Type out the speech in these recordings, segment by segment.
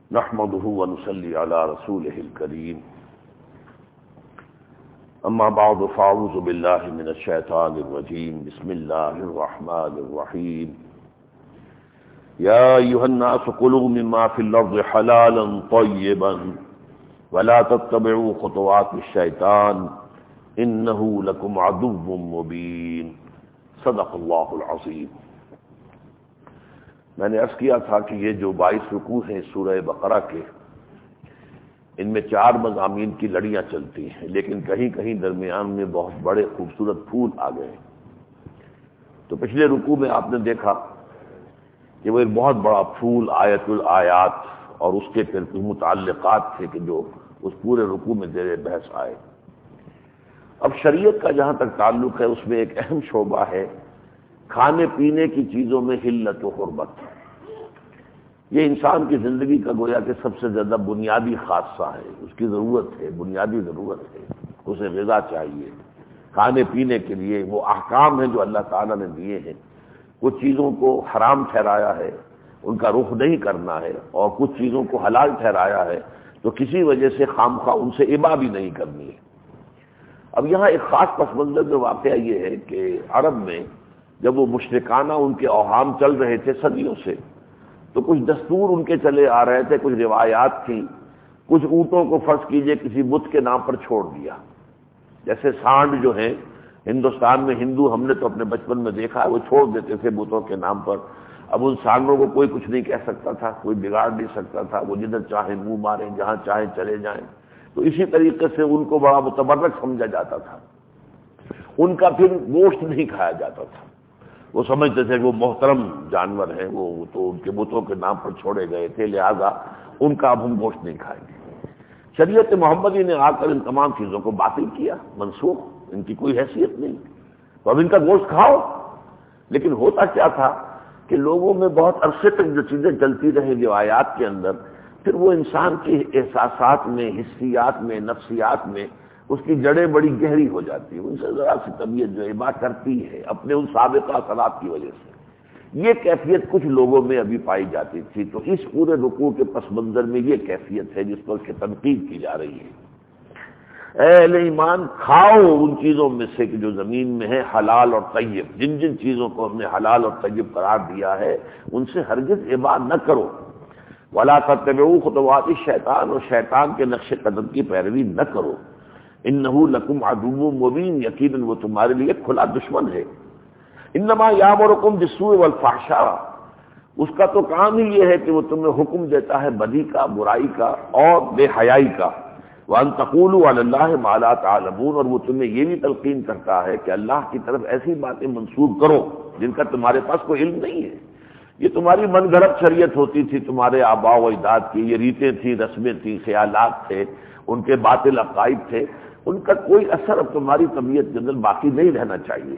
نحمده ونصلي على رسوله الكريم اما بعد فاعوذ بالله من الشيطان الرجيم بسم الله الرحمن الرحيم يا ايها الناس كلوا مما في الارض حلالا طيبا ولا تتبعوا خطوات الشيطان انه لكم عدو مبين صدق اللہ العظیم۔ میں نے عرض کیا تھا کہ یہ جو 22 رکوع ہیں سورہ بقرہ کے، ان میں 4 مضامین کی لڑیاں چلتی ہیں، لیکن کہیں کہیں درمیان میں بہت بڑے خوبصورت پھول آ گئے۔ تو پچھلے رکوع میں آپ نے دیکھا کہ وہ ایک بہت بڑا پھول آیت الآیات اور اس کے پھر متعلقات تھے کہ جو اس پورے رکوع میں زیر بحث آئے۔ اب شریعت کا جہاں تک تعلق ہے اس میں ایک اہم شعبہ ہے کھانے پینے کی چیزوں میں حلت و حرمت۔ یہ انسان کی زندگی کا گویا کہ سب سے زیادہ بنیادی خاصہ ہے، اس کی ضرورت ہے، بنیادی ضرورت ہے، اسے غذا چاہیے۔ کھانے پینے کے لیے وہ احکام ہیں جو اللہ تعالیٰ نے دیے ہیں، کچھ چیزوں کو حرام ٹھہرایا ہے، ان کا رخ نہیں کرنا ہے، اور کچھ چیزوں کو حلال ٹھہرایا ہے تو کسی وجہ سے خامخواہ ان سے ابا بھی نہیں کرنی ہے۔ اب یہاں ایک خاص پس منظر میں واقعہ یہ ہے کہ عرب میں جب وہ مشرکانہ ان کے اوہام چل رہے تھے صدیوں سے، تو کچھ دستور ان کے چلے آ رہے تھے، کچھ روایات تھیں، کچھ اونٹوں کو فرض کیجئے کسی بت کے نام پر چھوڑ دیا۔ جیسے سانڈ جو ہیں ہندوستان میں ہندو ہم نے تو اپنے بچپن میں دیکھا ہے، وہ چھوڑ دیتے تھے بتوں کے نام پر۔ اب ان سانڈوں کو کوئی کچھ نہیں کہہ سکتا تھا، کوئی بگاڑ نہیں سکتا تھا، وہ جدھر چاہیں منہ ماریں، جہاں چاہیں چلے جائیں۔ تو اسی طریقے سے ان کو بڑا متبرک سمجھا جاتا تھا، ان کا پھر گوشت نہیں کھایا جاتا تھا۔ وہ سمجھتے تھے کہ وہ محترم جانور ہیں، وہ تو ان کے بتوں کے نام پر چھوڑے گئے تھے، لہذا ان کا اب ہم گوشت نہیں کھائیں گے۔ شریعت محمدی نے آ کر ان تمام چیزوں کو باطل کیا، منسوخ، ان کی کوئی حیثیت نہیں، تو اب ان کا گوشت کھاؤ۔ لیکن ہوتا کیا تھا کہ لوگوں میں بہت عرصے تک جو چیزیں چلتی رہیں روایات کے اندر، پھر وہ انسان کے احساسات میں، حسیات میں، نفسیات میں اس کی جڑیں بڑی گہری ہو جاتی ہیں، ان سے ذرا سی طبیعت جو ابا کرتی ہے اپنے ان سابقہ اثرات کی وجہ سے۔ یہ کیفیت کچھ لوگوں میں ابھی پائی جاتی تھی، تو اس پورے رکوع کے پس منظر میں یہ کیفیت ہے جس پر کہ تنقید کی جا رہی ہے۔ اے اہل ایمان، کھاؤ ان چیزوں میں سے کہ جو زمین میں ہے حلال اور طیب، جن جن چیزوں کو ہم نے حلال اور طیب قرار دیا ہے ان سے ہرگز ابا نہ کرو۔ ولا تتبعوا خطوات الشیطان، اور شیطان کے نقش قدم کی پیروی نہ کرو۔ انہ لکم عدو مبین، یقیناً وہ تمہارے لیے کھلا دشمن ہے۔ انما یامرکم بالسوء والفحشاء، اس کا تو کام ہی یہ ہے کہ وہ تمہیں حکم دیتا ہے بدی کا، برائی کا اور بے حیائی کا۔ وان تقولوا علی اللہ ما لا تعلمون، اور وہ تمہیں یہ بھی تلقین کرتا ہے کہ اللہ کی طرف ایسی باتیں منسوب کرو جن کا تمہارے پاس کوئی علم نہیں ہے۔ یہ تمہاری من گھڑت شریعت ہوتی تھی، تمہارے آباء و اجداد کی یہ ریتیں تھیں، رسمیں تھیں، خیالات تھے، ان کے باطل عقائد تھے، ان کا کوئی اثر اب تمہاری طبیعت کے اندر باقی نہیں رہنا چاہیے۔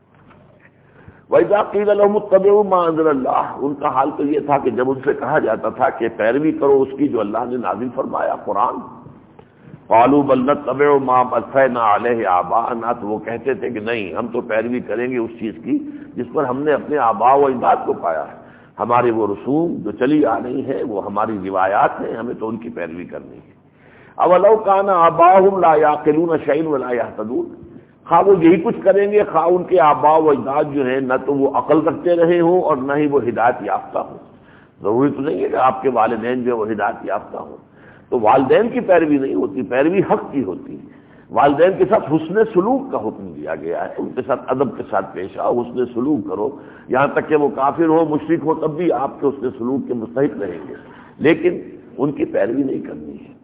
وَإِذَا قِيلَ لَهُمُ اتَّبِعُوا مَا أَنزَلَ اللَّهُ، ان کا حال تو یہ تھا کہ جب ان سے کہا جاتا تھا کہ پیروی کرو اس کی جو اللہ نے نازل فرمایا قرآن، قَالُوا بَلْ نَتَّبِعُ مَا أَلْفَيْنَا عَلَيْهِ آبَاءَنَا، تو وہ کہتے تھے کہ نہیں، ہم تو پیروی کریں گے اس چیز کی جس پر ہم نے اپنے آباء و اجداد کو پایا ہے، ہمارے وہ رسوم جو چلی آ رہی ہیں، وہ ہماری روایات ہیں، ہمیں تو ان کی پیروی کرنی ہے۔ اولو کان آباؤہم لا یعقلون شیئا ولا یہتدون، خواہ وہ یہی کچھ کریں گے، خواہ ان کے آباء و اجداد جو ہیں نہ تو وہ عقل رکھتے رہے ہوں اور نہ ہی وہ ہدایت یافتہ ہوں۔ ضروری تو نہیں ہے کہ آپ کے والدین جو ہے وہ ہدایت یافتہ ہوں، تو والدین کی پیروی نہیں ہوتی، پیروی حق کی ہوتی ہے۔ والدین کے ساتھ حسن سلوک کا حکم دیا گیا ہے، ان کے ساتھ ادب کے ساتھ پیش آؤ، حسن سلوک کرو، یہاں تک کہ وہ کافر ہو، مشرک ہو، تب بھی آپ کے حسن سلوک کے مستحق رہیں گے، لیکن ان کی پیروی نہیں کرنی ہے۔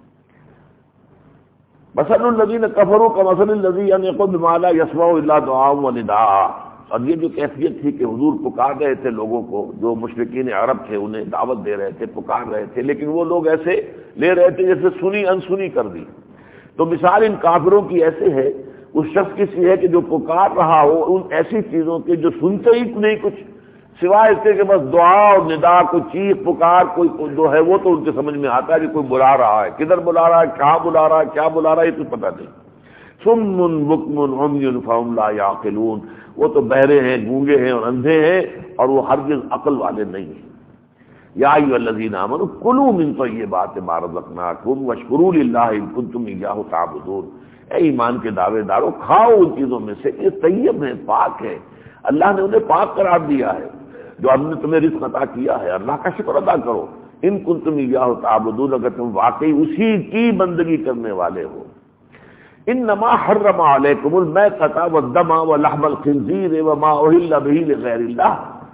مثل الذین کفروا کمثل الذی ینعق بما لا یسمع الا دعاء ونداء، اور یہ جو کیفیت تھی کہ حضور پکار رہے تھے لوگوں کو، جو مشرکین عرب تھے انہیں دعوت دے رہے تھے، پکار رہے تھے، لیکن وہ لوگ ایسے لے رہے تھے جیسے سنی انسنی کر دی۔ تو مثال ان کافروں کی ایسے ہے، اس شخص کی سی ہے کہ جو پکار رہا ہو ان ایسی چیزوں کے جو سنتے ہی نہیں کچھ، سوائے اس کے کہ بس دعا اور ندا، کوئی چیخ پکار کوئی جو ہے وہ تو ان کے سمجھ میں آتا ہے کہ کوئی بلا رہا ہے، کدھر بلا رہا ہے، کہاں بلا رہا ہے، کیا بلا رہا ہے، یہ تو پتہ نہیں۔ صم بکم عمی فہم لا یعقلون، وہ تو بہرے ہیں، گونگے ہیں اور اندھے ہیں، اور وہ ہرگز عقل والے نہیں ہیں۔ یا ایھا الذین آمنوا کلوا من طیبات ما رزقناکم واشکروا للہ ان کنتم ایاہ تعبدون، اے ایمان کے دعوے دارو کھاؤ ان چیزوں میں سے یہ طیب ہے، پاک ہے، اللہ نے انہیں پاک قرار دیا ہے، جو ہم نے تمہیں رزق عطا کیا ہے اللہ کا شکر ادا کرو، ان کنتم ایاہ تعبدون، اگر تم واقعی اسی کی بندگی کرنے والے ہو۔ انما حرم علیکم المیتۃ والدم ولحم الخنزیر وما اہل بہ لغیر اللہ،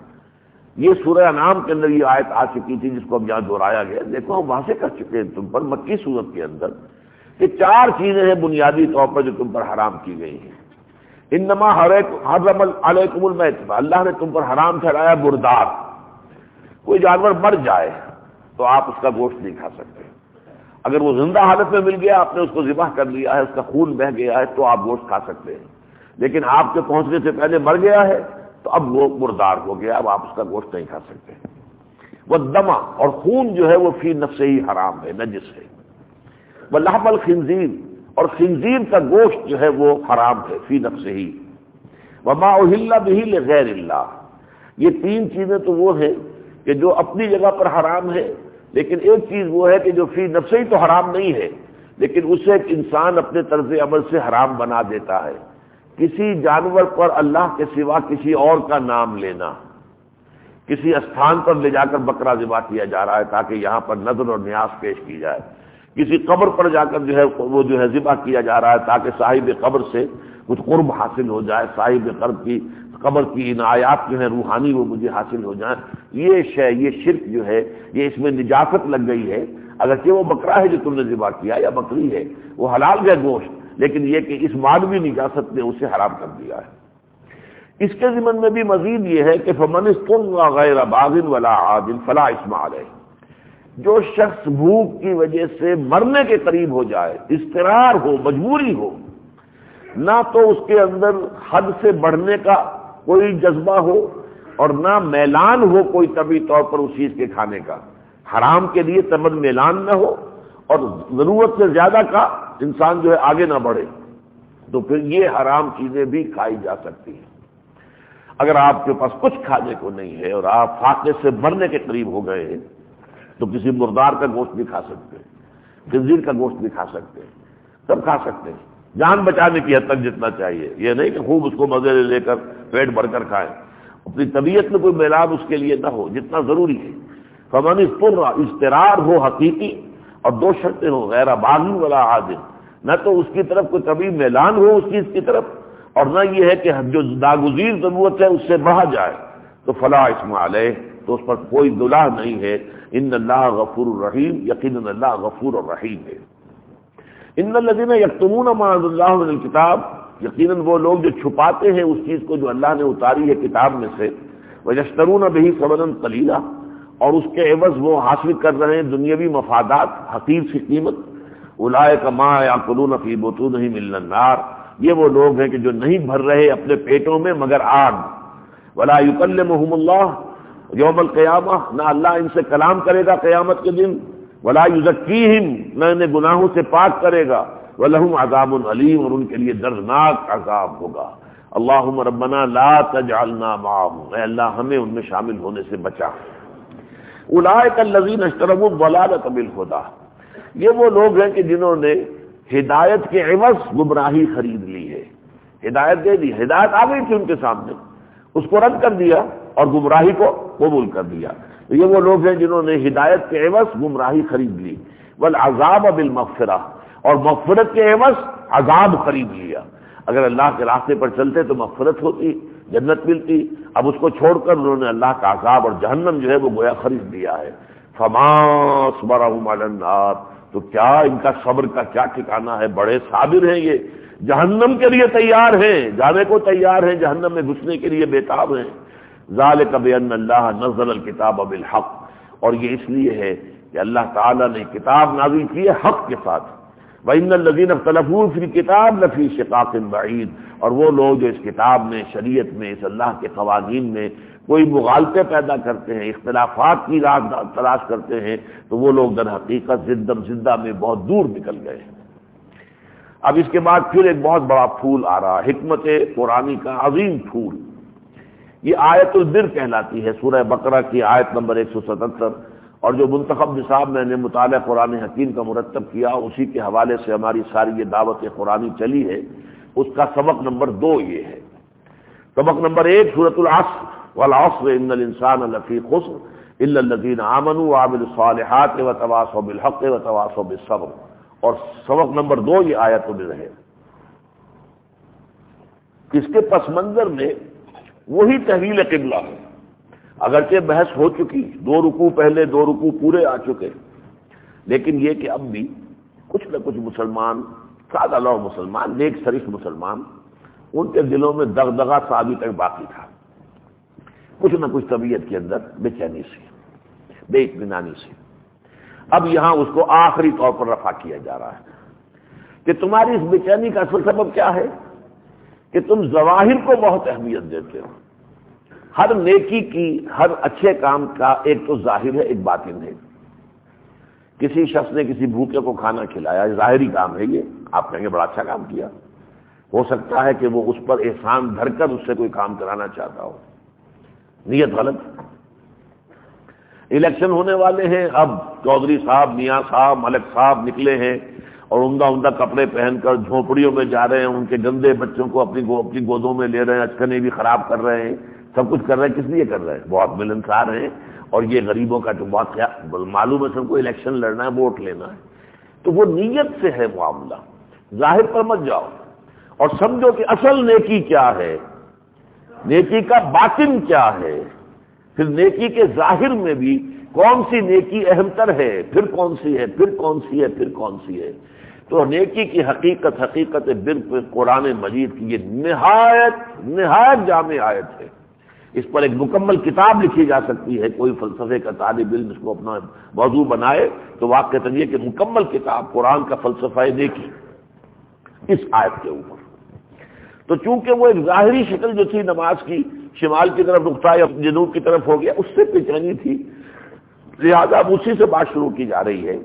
یہ سورہ انعام کے اندر یہ آیت آ چکی تھی جس کو اب یہاں دہرایا گیا۔ دیکھو ہم واضح کر چکے ہیں تم پر مکی سورت کے اندر کہ 4 چیزیں ہیں بنیادی طور پر جو تم پر حرام کی گئی ہیں۔ انما حرم علیکم المیتۃ، اللہ نے تم پر حرام ٹھہرایا مردار، کوئی جانور مر جائے تو آپ اس کا گوشت نہیں کھا سکتے، اگر وہ زندہ حالت میں مل گیا آپ نے اس کو ذبح کر لیا ہے، اس کا خون بہہ گیا ہے تو آپ گوشت کھا سکتے ہیں، لیکن آپ کے پہنچنے سے پہلے مر گیا ہے تو اب وہ مردار ہو گیا، اب آپ اس کا گوشت نہیں کھا سکتے۔ وہ دما، اور خون جو ہے وہ فی نفسہ ہی حرام ہے، نجس ہے۔ وہ لحم الخنزیر، اور خنزیر کا گوشت جو ہے وہ حرام ہے فی نفسہ ہی۔ وما اہل بہ لغیر اللہ، یہ 3 چیزیں تو وہ ہیں کہ جو اپنی جگہ پر حرام ہے، لیکن ایک چیز وہ ہے کہ جو فی نفسہ ہی تو حرام نہیں ہے لیکن اسے ایک انسان اپنے طرز عمل سے حرام بنا دیتا ہے۔ کسی جانور پر اللہ کے سوا کسی اور کا نام لینا، کسی استھان پر لے جا کر بکرا ذبح کیا جا رہا ہے تاکہ یہاں پر نذر اور نیاز پیش کی جائے، کسی قبر پر جا کر جو ہے وہ جو ہے ذبح کیا جا رہا ہے تاکہ صاحب قبر سے کچھ قرب حاصل ہو جائے، صاحب قبر کی عنایات جو ہے روحانی وہ مجھے حاصل ہو جائیں، یہ شرک جو ہے یہ اس میں نجاست لگ گئی ہے۔ اگرچہ وہ بکرا ہے جو تم نے ذبح کیا یا بکری ہے وہ حلال ہے گوشت، لیکن یہ کہ اس معنوی نجاست نے اسے حرام کر دیا ہے۔ اس کے ضمن میں بھی مزید یہ ہے کہ فمن اضطر غیر باغ ولا عاد فلا اثم علیہ، جو شخص بھوک کی وجہ سے مرنے کے قریب ہو جائے، اضطرار ہو، مجبوری ہو، نہ تو اس کے اندر حد سے بڑھنے کا کوئی جذبہ ہو اور نہ میلان ہو کوئی طبعی طور پر اس چیز کے کھانے کا، حرام کے لیے طبعاً میلان نہ ہو اور ضرورت سے زیادہ کا انسان جو ہے آگے نہ بڑھے، تو پھر یہ حرام چیزیں بھی کھائی جا سکتی ہیں۔ اگر آپ کے پاس کچھ کھانے کو نہیں ہے اور آپ فاقے سے مرنے کے قریب ہو گئے ہیں تو کسی مردار کا گوشت بھی کھا سکتے ہیں، خنزیر کا گوشت بھی کھا سکتے ہیں، سب کھا سکتے ہیں، جان بچانے کی حد تک جتنا چاہیے، یہ نہیں کہ خوب اس کو مزے لے کر پیٹ بھر کر کھائیں، اپنی طبیعت میں کوئی میلان اس کے لیے نہ ہو جتنا ضروری ہے۔ فمن اضطر، اضطرار ہو حقیقی اور 2 شرطیں ہو، غیر باغ ولا عاد، نہ تو اس کی طرف کوئی طبعی میلان ہو اس چیز کی طرف اور نہ یہ ہے کہ جو ناگزیر ضرورت ہے اس سے بڑھا جائے، تو فلا اثم علیہ، تو اس پر کوئی گناہ نہیں ہے۔ ان اللہ غفور الرحیم، یقیناً اللہ غفور الرحیم ہے۔ ان الذین یکتمون ما انزل اللہ من الکتاب، یقیناً وہ لوگ جو چھپاتے ہیں اس چیز کو جو اللہ نے اتاری ہے کتاب میں سے، ویشترون بہ ثمنا قلیلا، اور اس کے عوض وہ حاصل کر رہے ہیں دنیاوی مفادات، حقیر سی قیمت، اولئک ما یاکلون فی بطونہم الا النار، یہ وہ لوگ ہیں کہ جو نہیں بھر رہے اپنے پیٹوں میں مگر آگ، ولا یکلمہم اللہ یوم القیامہ، نہ اللہ ان سے کلام کرے گا قیامت کے دن، ولا یزکیہم، نہ انہیں گناہوں سے پاک کرے گا، ولہم عذاب علیم، اور ان کے لیے دردناک عذاب ہوگا۔ اللہم ربنا لا تجعلنا معہم، اے اللہ ہمیں ان میں شامل ہونے سے بچا۔ اولئک الذین اشتروا الضلالۃ بالہدی، یہ وہ لوگ ہیں کہ جنہوں نے ہدایت کے عوض گمراہی خرید لی ہے، ہدایت دے دی، ہدایت آ گئی تھی ان کے سامنے، اس کو رد کر دیا اور گمراہی کو قبول کر دیا، تو یہ وہ لوگ ہیں جنہوں نے ہدایت کے عوض گمراہی خرید لی، والعذاب بالمغفرہ، اور مغفرت کے عوض عذاب خرید لیا۔ اگر اللہ کے راستے پر چلتے تو مغفرت ہوتی، جنت ملتی، اب اس کو چھوڑ کر انہوں نے اللہ کا عذاب اور جہنم جو ہے وہ گویا خرید لیا ہے۔ فما صبرهم علی النار، تو کیا ان کا صبر کا کیا ٹھکانہ ہے، بڑے صابر ہیں یہ، جہنم کے لیے تیار ہیں، جانے کو تیار ہیں، جہنم میں گھسنے کے لیے بےتاب ہیں۔ ذالک بان اللہ نزل الکتاب بالحق، اور یہ اس لیے ہے کہ اللہ تعالیٰ نے کتاب نازل کی ہے حق کے ساتھ۔ وَإِنَّ الَّذِينَ اخْتَلَفُوا فِي الْكِتَابِ لَفِي شِقَاقٍ بَعِيدٍ، اور وہ لوگ جو اس کتاب میں، شریعت میں، اس اللہ کے قوانین میں کوئی مغالطے پیدا کرتے ہیں، اختلافات کی راہ تلاش کرتے ہیں، تو وہ لوگ در حقیقت زدہ میں بہت دور نکل گئے ہیں۔ اب اس کے بعد پھر ایک بہت بڑا پھول آ رہا، حکمت قرآنی کا عظیم پھول، یہ آیت البر کہلاتی ہے، سورہ بقرہ کی آیت نمبر 177 اور جو منتخب نصاب میں نے مطالعہ قرآن حکیم کا مرتب کیا، اسی کے حوالے سے ہماری ساری یہ دعوت قرآنی چلی ہے، اس کا سبق نمبر 2 یہ ہے۔ سبق نمبر 1 سورۃ العصر، والعصر ان الانسان لفی خسر الا الذین آمنوا وعملوا الصالحات وتواصوا بالحق وتواصوا بالصبر، اور سبق نمبر 2 یہ آیت میں رہے۔ اس کے پس منظر میں وہی تحویل قبلہ ہے، اگرچہ بحث ہو چکی، 2 رکوع پہلے 2 رکوع پورے آ چکے، لیکن یہ کہ اب بھی کچھ نہ کچھ مسلمان، سادہ لوگ مسلمان، نیک شریف مسلمان، ان کے دلوں میں دغدغہ سا ابھی تک باقی تھا، کچھ نہ کچھ طبیعت کے اندر بے چینی سے، بے اطمینانی سے۔ اب یہاں اس کو آخری طور پر رفع کیا جا رہا ہے کہ تمہاری اس بے چینی کا اصل سبب کیا ہے کہ تم ظواہر کو بہت اہمیت دیتے ہو۔ ہر نیکی کی، ہر اچھے کام کا ایک تو ظاہر ہے، ایک باطن ہے۔ کسی شخص نے کسی بھوکے کو کھانا کھلایا، ظاہری کام ہے یہ، آپ کہیں گے بڑا اچھا کام کیا۔ ہو سکتا ہے کہ وہ اس پر احسان دھر کر اس سے کوئی کام کرانا چاہتا ہو، نیت غلط۔ الیکشن ہونے والے ہیں، اب چودھری صاحب، میاں صاحب، ملک صاحب نکلے ہیں اور عمدہ عمدہ کپڑے پہن کر جھونپڑیوں میں جا رہے ہیں، ان کے گندے بچوں کو اپنی گودوں میں لے رہے ہیں، اچکنے بھی خراب کر رہے ہیں، سب کچھ کر رہے ہیں۔ کس لیے کر رہے ہیں؟ بہت ملنسار ہیں، اور یہ غریبوں کا جو بہت معلوم ہے سب کو الیکشن لڑنا ہے، ووٹ لینا ہے، تو وہ نیت سے ہے معاملہ، ظاہر پر مت جاؤ اور سمجھو کہ اصل نیکی کیا ہے، نیکی کا باطن کیا ہے، پھر نیکی کے ظاہر میں بھی کون سی نیکی اہم تر ہے، پھر کون سی ہے، پھر کون سی ہے، پھر کون سی ہے۔ تو نیکی کی حقیقت بالکل قرآن مجید کی یہ نہایت جامع آیت ہے۔ اس پر ایک مکمل کتاب لکھی جا سکتی ہے، کوئی فلسفے کا طالب علم اس کو اپنا موضوع بنائے تو واقعتاً یہ کہ مکمل کتاب قرآن کا فلسفہ نیکی اس آیت کے اوپر۔ تو چونکہ وہ ایک ظاہری شکل جو تھی نماز کی، شمال کی طرف رختا یا جنوب کی طرف ہو گیا، اس سے پیچانی تھی، لہذا اب اسی سے بات شروع کی جا رہی ہے۔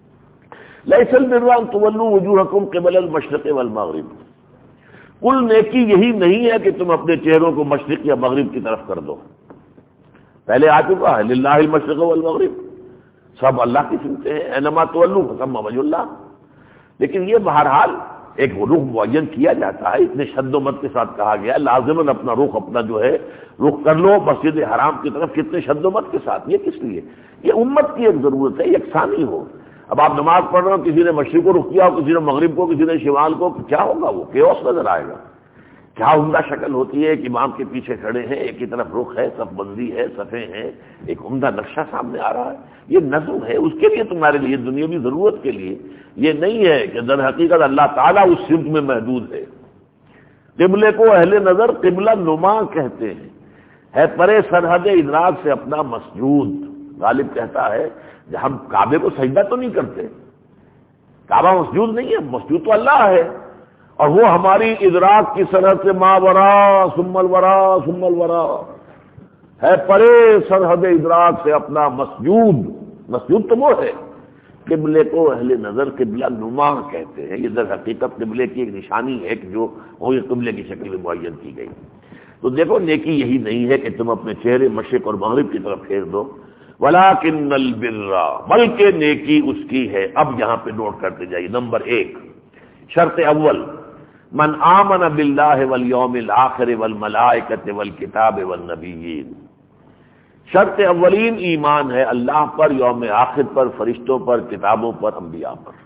لیس البر ان تولوا وجوہکم قبل المشرق والمغرب، کل نیکی یہی نہیں ہے کہ تم اپنے چہروں کو مشرق یا مغرب کی طرف کر دو، پہلے آ چکا ہے للہ المشرق والمغرب، سب اللہ کی سمتیں ہیں، اینما تولوا فثم وجہ اللہ، لیکن یہ بہرحال ایک رخ معین کیا جاتا ہے، اتنے شد و مت کے ساتھ کہا گیا لازماً اپنا رخ، اپنا جو ہے رخ کر لو مسجد حرام کی طرف، کتنے شد و مت کے ساتھ۔ یہ کس لیے؟ یہ امت کی ایک ضرورت ہے، یکسانی ہو۔ اب آپ نماز پڑھ رہے ہو، کسی نے مشرق کو رخ کیا ہو، کسی نے مغرب کو، کسی نے شمال کو، کیا ہوگا؟ وہ کیوس نظر آئے گا۔ کیا عمدہ شکل ہوتی ہے، ایک امام کے پیچھے کھڑے ہیں، ایک کی طرف رخ ہے، صف بندی ہے، صفیں ہیں، ایک عمدہ نقشہ سامنے آ رہا ہے۔ یہ نظم ہے، اس کے لیے تمہارے لیے دنیاوی ضرورت کے لیے، یہ نہیں ہے کہ در حقیقت اللہ تعالیٰ اس سمت میں محدود ہے۔ قبلے کو اہل نظر قبلہ نما کہتے ہیں، ہے پرے سرحد ادراک سے اپنا مسجود۔ غالب کہتا ہے ہم کعبے کو سجدہ تو نہیں کرتے، کعبہ مسجود نہیں ہے، مسجود تو اللہ ہے، اور وہ ہماری ادراک کی سرحد سے ماورا ثم الورا ثم الورا، ہے پرے سرحد ادراک سے اپنا مسجود۔ مسجود تو وہ ہے، قبلے کو اہل نظر قبلہ نما کہتے ہیں۔ یہ در حقیقت قبلے کی ایک نشانی ہے کہ جو وہ یہ قبلے کی شکل میں معین کی گئی۔ تو دیکھو نیکی یہی نہیں ہے کہ تم اپنے چہرے مشرق اور مغرب کی طرف پھیر دو، وَلَٰكِنَّ الْبِرَّ، بلکہ نیکی اس کی ہے۔ اب یہاں پہ نوٹ کرتے جائیے، نمبر 1 شرط اول، من آمن باللہ والیوم الآخر والملائکۃ والکتاب والنبیین، شرط اولین ایمان ہے اللہ پر، یوم آخر پر، فرشتوں پر، کتابوں پر، انبیاء پر۔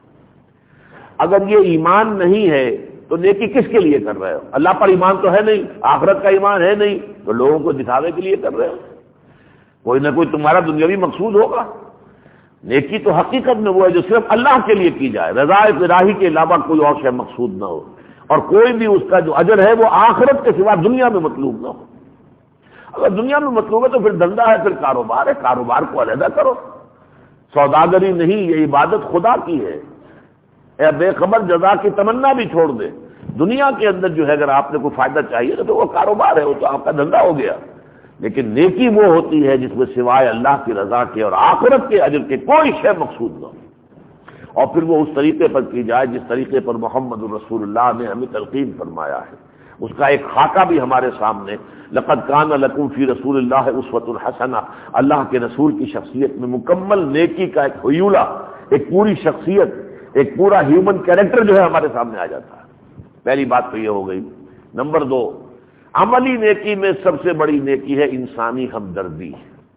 اگر یہ ایمان نہیں ہے تو نیکی کس کے لیے کر رہے ہو؟ اللہ پر ایمان تو ہے نہیں، آخرت کا ایمان ہے نہیں، تو لوگوں کو دکھاوے کے لیے کر رہے ہو، کوئی نہ کوئی تمہارا دنیاوی مقصود ہوگا۔ نیکی تو حقیقت میں وہ ہے جو صرف اللہ کے لیے کی جائے، رضا الہی کے علاوہ کوئی اور شے مقصود نہ ہو، اور کوئی بھی اس کا جو اجر ہے وہ آخرت کے سوا دنیا میں مطلوب نہ ہو۔ اگر دنیا میں مطلوب ہے تو پھر دھندا ہے، پھر کاروبار ہے، کاروبار کو علیحدہ کرو، سوداگری نہیں، یہ عبادت خدا کی ہے۔ اے بے خبر جزا کی تمنا بھی چھوڑ دے، دنیا کے اندر جو ہے اگر آپ نے کوئی فائدہ چاہیے تو وہ کاروبار ہے، وہ تو آپ کا دھندا ہو گیا۔ لیکن نیکی وہ ہوتی ہے جس میں سوائے اللہ کی رضا کے اور آخرت کے اجر کے کوئی شے مقصود نہ ہو، اور پھر وہ اس طریقے پر کی جائے جس طریقے پر محمد الرسول اللہ نے ہمیں تلقین فرمایا ہے۔ اس کا ایک خاکہ بھی ہمارے سامنے، لقد کان لکم فی رسول اللہ اسوۃ حسنہ، اللہ کے رسول کی شخصیت میں مکمل نیکی کا ایک حیولہ، ایک پوری شخصیت، ایک پورا ہیومن کیریکٹر جو ہے ہمارے سامنے آ جاتا ہے۔ پہلی بات تو یہ ہو گئی۔ نمبر 2، عملی نیکی میں سب سے بڑی نیکی ہے انسانی ہمدردی۔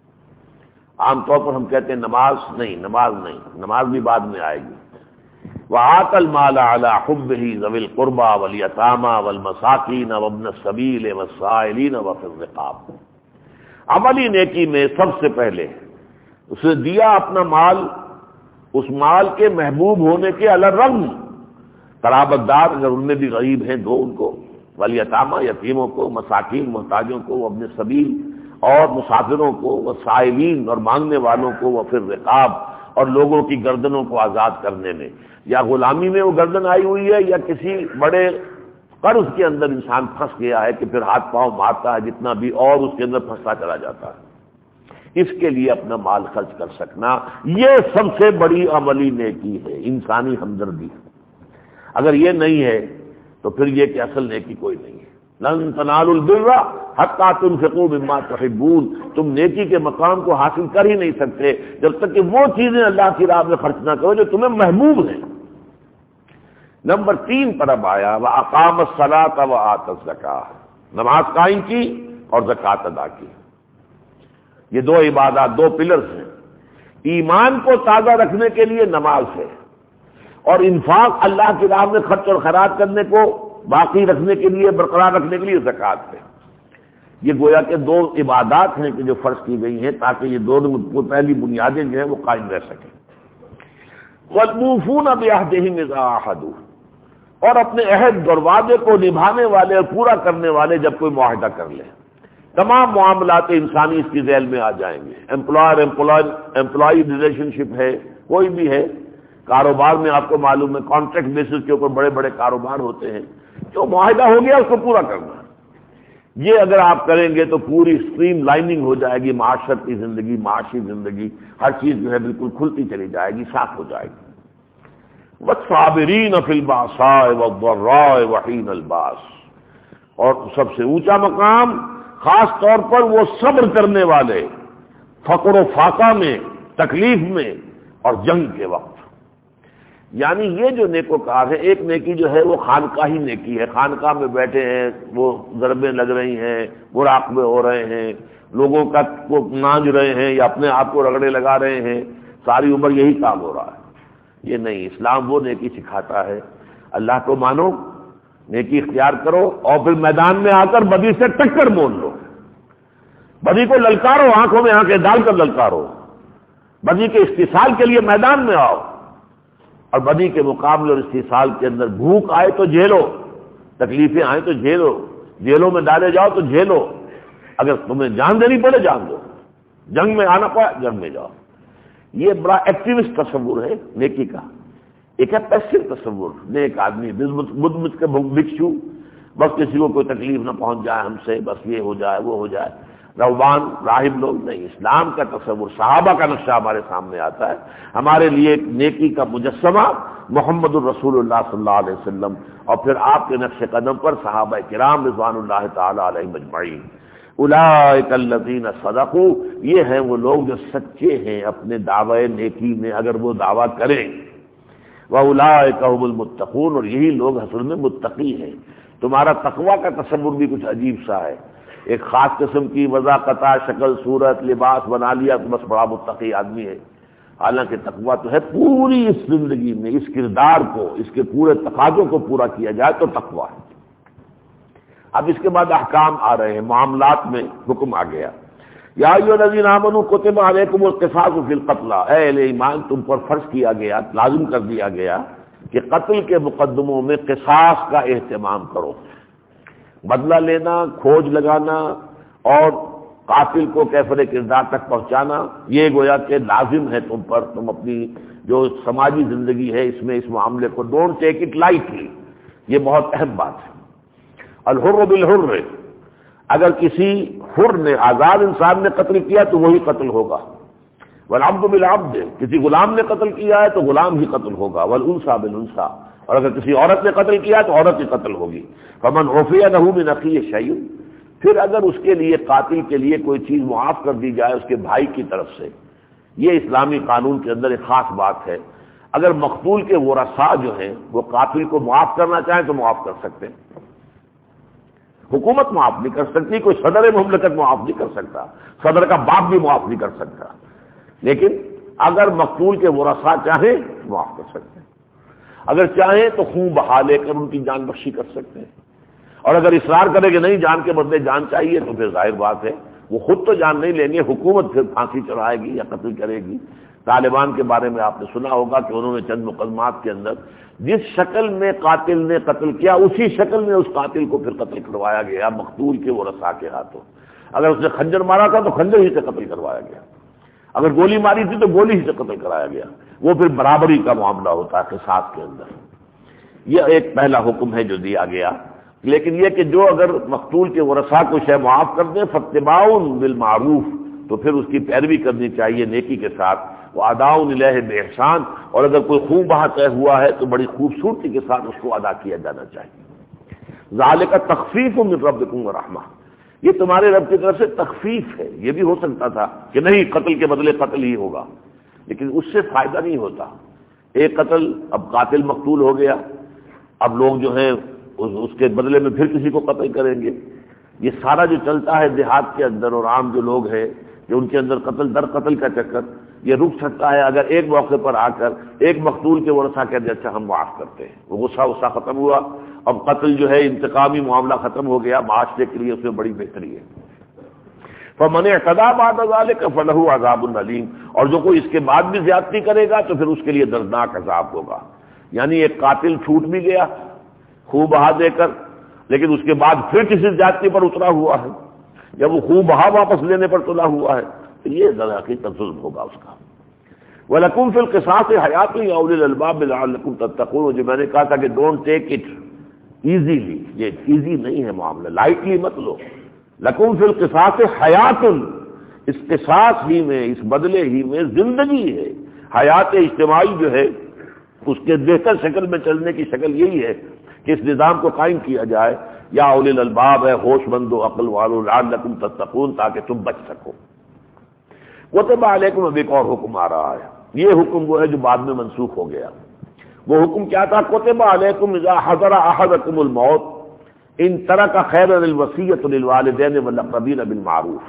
عام طور پر ہم کہتے ہیں نماز نہیں، نماز بھی بعد میں آئے گی۔ وَآتَى الْمَالَ عَلَى حُبِّهِ ذَوِي الْقُرْبَى وَالْيَتَامَى وَالْمَسَاكِينَ وَابْنَ السَّبِيلِ وَالسَّائِلِينَ وَفِي الرِّقَابِ۔ عملی نیکی میں سب سے پہلے اسے دیا اپنا مال، اس مال کے محبوب ہونے کے الرغم قرابت دار اگر ان میں بھی غریب ہیں دو ان کو، والیتامہ یتیموں کو، مساکین محتاجوں کو، وابن السبیل اور مسافروں کو، والسائلین اور مانگنے والوں کو، وفی الرقاب اور لوگوں کی گردنوں کو آزاد کرنے میں، یا غلامی میں وہ گردن آئی ہوئی ہے یا کسی بڑے قرض کے اندر انسان پھنس گیا ہے کہ پھر ہاتھ پاؤں مارتا ہے جتنا بھی اور اس کے اندر پھنستا چلا جاتا ہے، اس کے لیے اپنا مال خرچ کر سکنا، یہ سب سے بڑی عملی نیکی ہے، انسانی ہمدردی۔ اگر یہ نہیں ہے تو پھر یہ کہ اصل نیکی کوئی نہیں ہے۔ لن تنالوا البر حتى تنفقوا مما تحبون، تم نیکی کے مقام کو حاصل کر ہی نہیں سکتے جب تک کہ وہ چیزیں اللہ کی راہ میں خرچ نہ کرو جو تمہیں محبوب ہیں۔ نمبر 3 پر اب آیا وَأَقَامَ الصَّلَاةَ وَآتَى الزَّكَاةَ، نماز قائم کی اور زکوٰۃ ادا کی۔ یہ دو عبادات، دو پلرز ہیں۔ ایمان کو تازہ رکھنے کے لیے نماز ہے، اور انفاق اللہ کی راہ میں خرچ اور خیرات کرنے کو باقی رکھنے کے لیے، برقرار رکھنے کے لیے زکوٰۃ ہے۔ یہ گویا کہ دو عبادات ہیں کہ جو فرض کی گئی ہیں تاکہ یہ دونوں پہلی بنیادیں جو ہیں وہ قائم رہ سکیں۔ وَالْمُوفُونَ بِعَهْدِهِمْ إِذَا عَاهَدُوا، اور اپنے عہد اور وعدے کو نبھانے والے اور پورا کرنے والے جب کوئی معاہدہ کر لے۔ تمام معاملات انسانی اس کی ذیل میں آ جائیں گے، امپلائی ریلیشن شپ ہے، کوئی بھی ہے، کاروبار میں آپ کو معلوم ہے کانٹریکٹ بیسس کے اوپر بڑے بڑے کاروبار ہوتے ہیں، جو معاہدہ ہو گیا اس کو پورا کرنا۔ یہ اگر آپ کریں گے تو پوری اسٹریم لائننگ ہو جائے گی، معاشرت کی زندگی، معاشی زندگی، ہر چیز جو ہے بالکل کھلتی چلی جائے گی، صاف ہو جائے گی۔ وَالصَّابِرِينَ فِي الْبَأْسَاءِ وَالضَّرَّاءِ وَحِينَ الْبَأْسِ، اور سب سے اونچا مقام خاص طور پر وہ صبر کرنے والے فقر و فاقہ میں، تکلیف میں اور جنگ کے وقت۔ یعنی یہ جو نیکوکار ہے، ایک نیکی جو ہے وہ خانقاہی نیکی ہے، خانقاہ میں بیٹھے ہیں، وہ ضربیں لگ رہی ہیں، مراقبے ہو رہے ہیں، لوگوں کا وہ ناچ رہے ہیں یا اپنے آپ کو رگڑے لگا رہے ہیں، ساری عمر یہی کام ہو رہا ہے۔ یہ نہیں، اسلام وہ نیکی سکھاتا ہے، اللہ کو مانو، نیکی اختیار کرو، اور پھر میدان میں آ کر بدی سے ٹکر مول لو، بدی کو للکارو، آنکھوں میں آنکھیں ڈال کر للکارو، بدی کے استحصال کے لیے میدان میں آؤ، اور بدی کے مقابلے اور استحصال کے اندر بھوک آئے تو جھیلو، تکلیفیں آئیں تو جھیلو، جیلوں میں ڈالے جاؤ تو جھیلو، اگر تمہیں جان دینی پڑے جان دو، جنگ میں آنا پڑا جنگ میں جاؤ۔ یہ بڑا ایکٹیوسٹ تصور ہے نیکی کا، ایک ہے پیسو تصور، نیک آدمی بدھ مجھ کے بھکشو، بس کسی کو کوئی تکلیف نہ پہنچ جائے ہم سے، بس یہ ہو جائے وہ ہو جائے، روان راہب لوگ نہیں۔ اسلام کا تصور، صحابہ کا نقشہ ہمارے سامنے آتا ہے، ہمارے لیے ایک نیکی کا مجسمہ محمد الرسول اللہ صلی اللہ علیہ وسلم، اور پھر آپ کے نقش قدم پر صحابہ کرام رضوان اللہ تعالی علیہم اجمعین۔ اولئک الذین صدقوا، یہ ہیں وہ لوگ جو سچے ہیں اپنے دعوی نیکی میں، اگر وہ دعویٰ کریں۔ واولئک هم المتقون، اور یہی لوگ اصل میں متقی ہیں۔ تمہارا تقویٰ کا تصور بھی کچھ عجیب سا ہے، ایک خاص قسم کی وضاقت، شکل، صورت، لباس بنا لیا تو بس بڑا متقی آدمی ہے، حالانکہ تقویٰ تو ہے پوری اس زندگی میں اس کردار کو، اس کے پورے تقاضوں کو پورا کیا جائے تو تقویٰ ہے۔ اب اس کے بعد احکام آ رہے ہیں، معاملات میں حکم آ گیا، یا ایھا الذین آمنوا کتب علیکم القصاص فی القتلی، اے اہل ایمان تم پر فرض کیا گیا، لازم کر دیا گیا کہ قتل کے مقدموں میں قصاص کا اہتمام کرو، بدلہ لینا، کھوج لگانا اور قاتل کو کیفر کردار تک پہنچانا، یہ گویا کہ لازم ہے تم پر، تم اپنی جو سماجی زندگی ہے اس میں اس معاملے کو ڈونٹ ٹیک اٹ لائٹلی، یہ بہت اہم بات ہے۔ الحر بالحر، اگر کسی حر نے، آزاد انسان نے قتل کیا تو وہی قتل ہوگا، والعبد بالعبد، کسی غلام نے قتل کیا ہے تو غلام ہی قتل ہوگا، والانثى بالانثى، اور اگر کسی عورت نے قتل کیا تو عورت ہی قتل ہوگی. فمن عفی لہ من اخیہ شیء، پھر اگر اس کے لیے قاتل کے لیے کوئی چیز معاف کر دی جائے اس کے بھائی کی طرف سے، یہ اسلامی قانون کے اندر ایک خاص بات ہے. اگر مقتول کے ورثاء جو ہیں وہ قاتل کو معاف کرنا چاہیں تو معاف کر سکتے ہیں. حکومت معاف نہیں کر سکتی، کوئی صدر مملکت معاف نہیں کر سکتا، صدر کا باپ بھی معاف نہیں کر سکتا، لیکن اگر مقتول کے ورثاء چاہیں معاف کر سکتے ہیں. اگر چاہیں تو خون بہا لے کر ان کی جان بخشی کر سکتے ہیں. اور اگر اصرار کرے کہ نہیں جان کے بدلے جان چاہیے تو پھر ظاہر بات ہے وہ خود تو جان نہیں لیں گے، حکومت پھر پھانسی چڑھائے گی یا قتل کرے گی. طالبان کے بارے میں آپ نے سنا ہوگا کہ انہوں نے چند مقدمات کے اندر جس شکل میں قاتل نے قتل کیا اسی شکل میں اس قاتل کو پھر قتل کروایا گیا مقتول کے ورثاء کے ہاتھوں. اگر اس نے خنجر مارا تھا تو خنجر ہی سے قتل کروایا گیا، اگر گولی ماری تھی تو گولی ہی سے قتل کرایا گیا. وہ پھر برابری کا معاملہ ہوتا ہے قصاص کے اندر. یہ ایک پہلا حکم ہے جو دیا گیا. لیکن یہ کہ جو اگر مقتول کے ورثاء کو شے معاف کر دیں فاتباع بالمعروف، تو پھر اس کی پیروی کرنی چاہیے نیکی کے ساتھ. واداء الیہ باحسان، اور اگر کوئی خون بہا طے ہوا ہے تو بڑی خوبصورتی کے ساتھ اس کو ادا کیا جانا چاہیے. ذالک تخفیف من ربکم ورحمہ، یہ تمہارے رب کی طرف سے تخفیف ہے. یہ بھی ہو سکتا تھا کہ نہیں قتل کے بدلے قتل ہی ہوگا، لیکن اس سے فائدہ نہیں ہوتا. ایک قتل، اب قاتل مقتول ہو گیا، اب لوگ جو ہیں اس کے بدلے میں پھر کسی کو قتل کریں گے. یہ سارا جو چلتا ہے دیہات کے اندر اور عام جو لوگ ہیں کہ ان کے اندر قتل در قتل کا چکر، یہ رک سکتا ہے اگر ایک موقع پر آ کر ایک مقتول کے ورثاء کہہ دے اچھا ہم معاف کرتے ہیں. وہ غصہ ختم ہوا، اب قتل جو ہے انتقامی معاملہ ختم ہو گیا، معاشرے کے لیے اس میں بڑی بہتری ہے. فمن اعتدى بعد ذلك فله عذاب علیم، اور جو کوئی اس کے بعد بھی زیادتی کرے گا تو پھر اس کے لیے دردناک عذاب ہوگا. یعنی ایک قاتل چھوٹ بھی گیا خوب بہا دے کر، لیکن اس کے بعد پھر کسی زیادتی پر اترا ہوا ہے، جب وہ خوب بہا واپس لینے پر تلا ہوا ہے تو یہ ذرا حقیقت ظلم ہوگا اس کا. وَلَكُمْ فِي الْقِصَاصِ حَيَاةٌ يَا أُولِي الْأَلْبَابِ لَعَلَّكُمْ تَتَّقُونَ. جو میں نے کہا تھا کہ ڈونٹ ٹیک اٹ ایزیلی، یہ ایزی نہیں ہے معاملہ، لائٹلی مت لو. لَكُمْ فِي الْقِصَاصِ حَيَاةٌ، اس قصاص ہی میں، اس بدلے ہی میں زندگی ہے. حیات اجتماعی جو ہے اس کے بہتر شکل میں چلنے کی شکل یہی ہے کہ اس نظام کو قائم کیا جائے. یا اولی الالباب ہے، ہوش مند و عقل والو، لعلکم تتقون، تاکہ تم بچ سکو. کتب علیکم، اب ایک اور حکم آ رہا ہے. یہ حکم وہ ہے جو بعد میں منسوخ ہو گیا. وہ حکم کیا تھا؟ کتب علیکم اذا حضر احدکم الموت ان ترک خیرا الوصیۃ للوالدین والاقربین بالمعروف.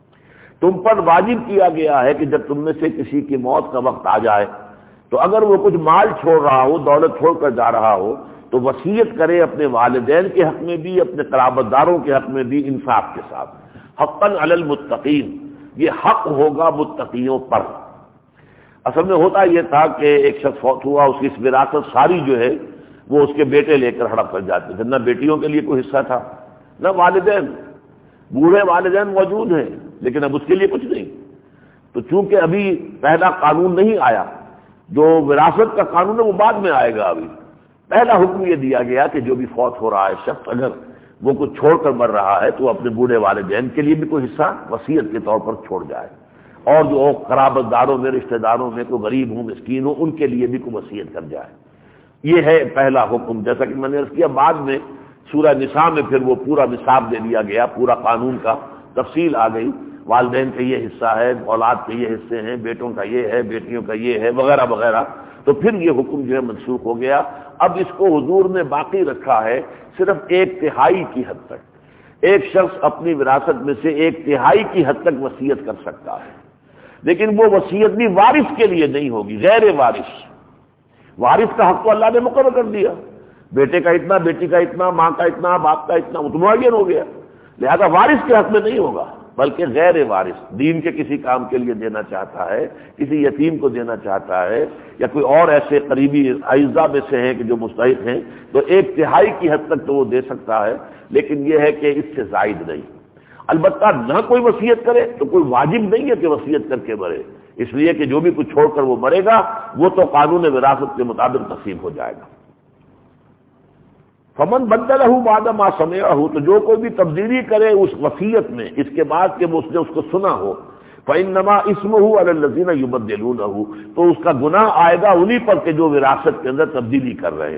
تم پر واجب کیا گیا ہے کہ جب تم میں سے کسی کی موت کا وقت آ جائے تو اگر وہ کچھ مال چھوڑ رہا ہو، دولت چھوڑ کر جا رہا ہو، تو وصیت کرے اپنے والدین کے حق میں بھی، اپنے قرابت داروں کے حق میں بھی، انصاف کے ساتھ. حقا علی المتقین، یہ حق ہوگا متقیوں پر. اصل میں ہوتا یہ تھا کہ ایک شخص فوت ہوا، اس کی وراثت ساری جو ہے وہ اس کے بیٹے لے کر ہڑپ کر جاتے تھے. نہ بیٹیوں کے لیے کوئی حصہ تھا، نہ والدین. بوڑھے والدین موجود ہیں لیکن اب اس کے لیے کچھ نہیں. تو چونکہ ابھی پہلا قانون نہیں آیا، جو وراثت کا قانون ہے وہ بعد میں آئے گا. ابھی پہلا حکم یہ دیا گیا کہ جو بھی فوت ہو رہا ہے شخص، اگر وہ کچھ چھوڑ کر مر رہا ہے تو اپنے بوڑھے والدین کے لیے بھی کوئی حصہ وصیت کے طور پر چھوڑ جائے، اور جو قرابت داروں میں، رشتہ داروں میں کوئی غریب ہوں، مسکین ہوں، ان کے لیے بھی کوئی وصیت کر جائے. یہ ہے پہلا حکم. جیسا کہ میں نے عرض کیا، بعد میں سورہ نساء میں پھر وہ پورا نصاب دے دیا گیا، پورا قانون کا تفصیل آ گئی. والدین کا یہ حصہ ہے، اولاد کے یہ حصے ہیں، بیٹوں کا یہ ہے، بیٹیوں کا یہ ہے، وغیرہ وغیرہ. تو پھر یہ حکم جو ہے منسوخ ہو گیا. اب اس کو حضور نے باقی رکھا ہے صرف 1/3 کی حد تک. ایک شخص اپنی وراثت میں سے 1/3 کی حد تک وصیت کر سکتا ہے، لیکن وہ وصیت بھی وارث کے لیے نہیں ہوگی، غیر وارث. وارث کا حق تو اللہ نے مقرر کر دیا، بیٹے کا اتنا، بیٹی کا اتنا، ماں کا اتنا، باپ کا اتنا، وہ تو معین ہو گیا. لہذا وارث کے حق میں نہیں ہوگا، بلکہ غیر وارث دین کے کسی کام کے لیے دینا چاہتا ہے، کسی یتیم کو دینا چاہتا ہے، یا کوئی اور ایسے قریبی اعزاء میں سے ہیں کہ جو مستحق ہیں، تو 1/3 کی حد تک تو وہ دے سکتا ہے، لیکن یہ ہے کہ اس سے زائد نہیں. البتہ نہ کوئی وصیت کرے تو کوئی واجب نہیں ہے کہ وصیت کر کے مرے، اس لیے کہ جو بھی کچھ چھوڑ کر وہ مرے گا وہ تو قانون وراثت کے مطابق تقسیم ہو جائے گا. فمن بدلہ بعد ما سمعہ، تو جو کوئی بھی تبدیلی کرے اس وصیت میں اس کے بعد کہ اس نے اس کو سنا ہو، فإنما اسمہ علی الذین یبدلونہ، تو اس کا گناہ آئے گا انہی پر کہ جو وراثت کے اندر تبدیلی کر رہے ہیں.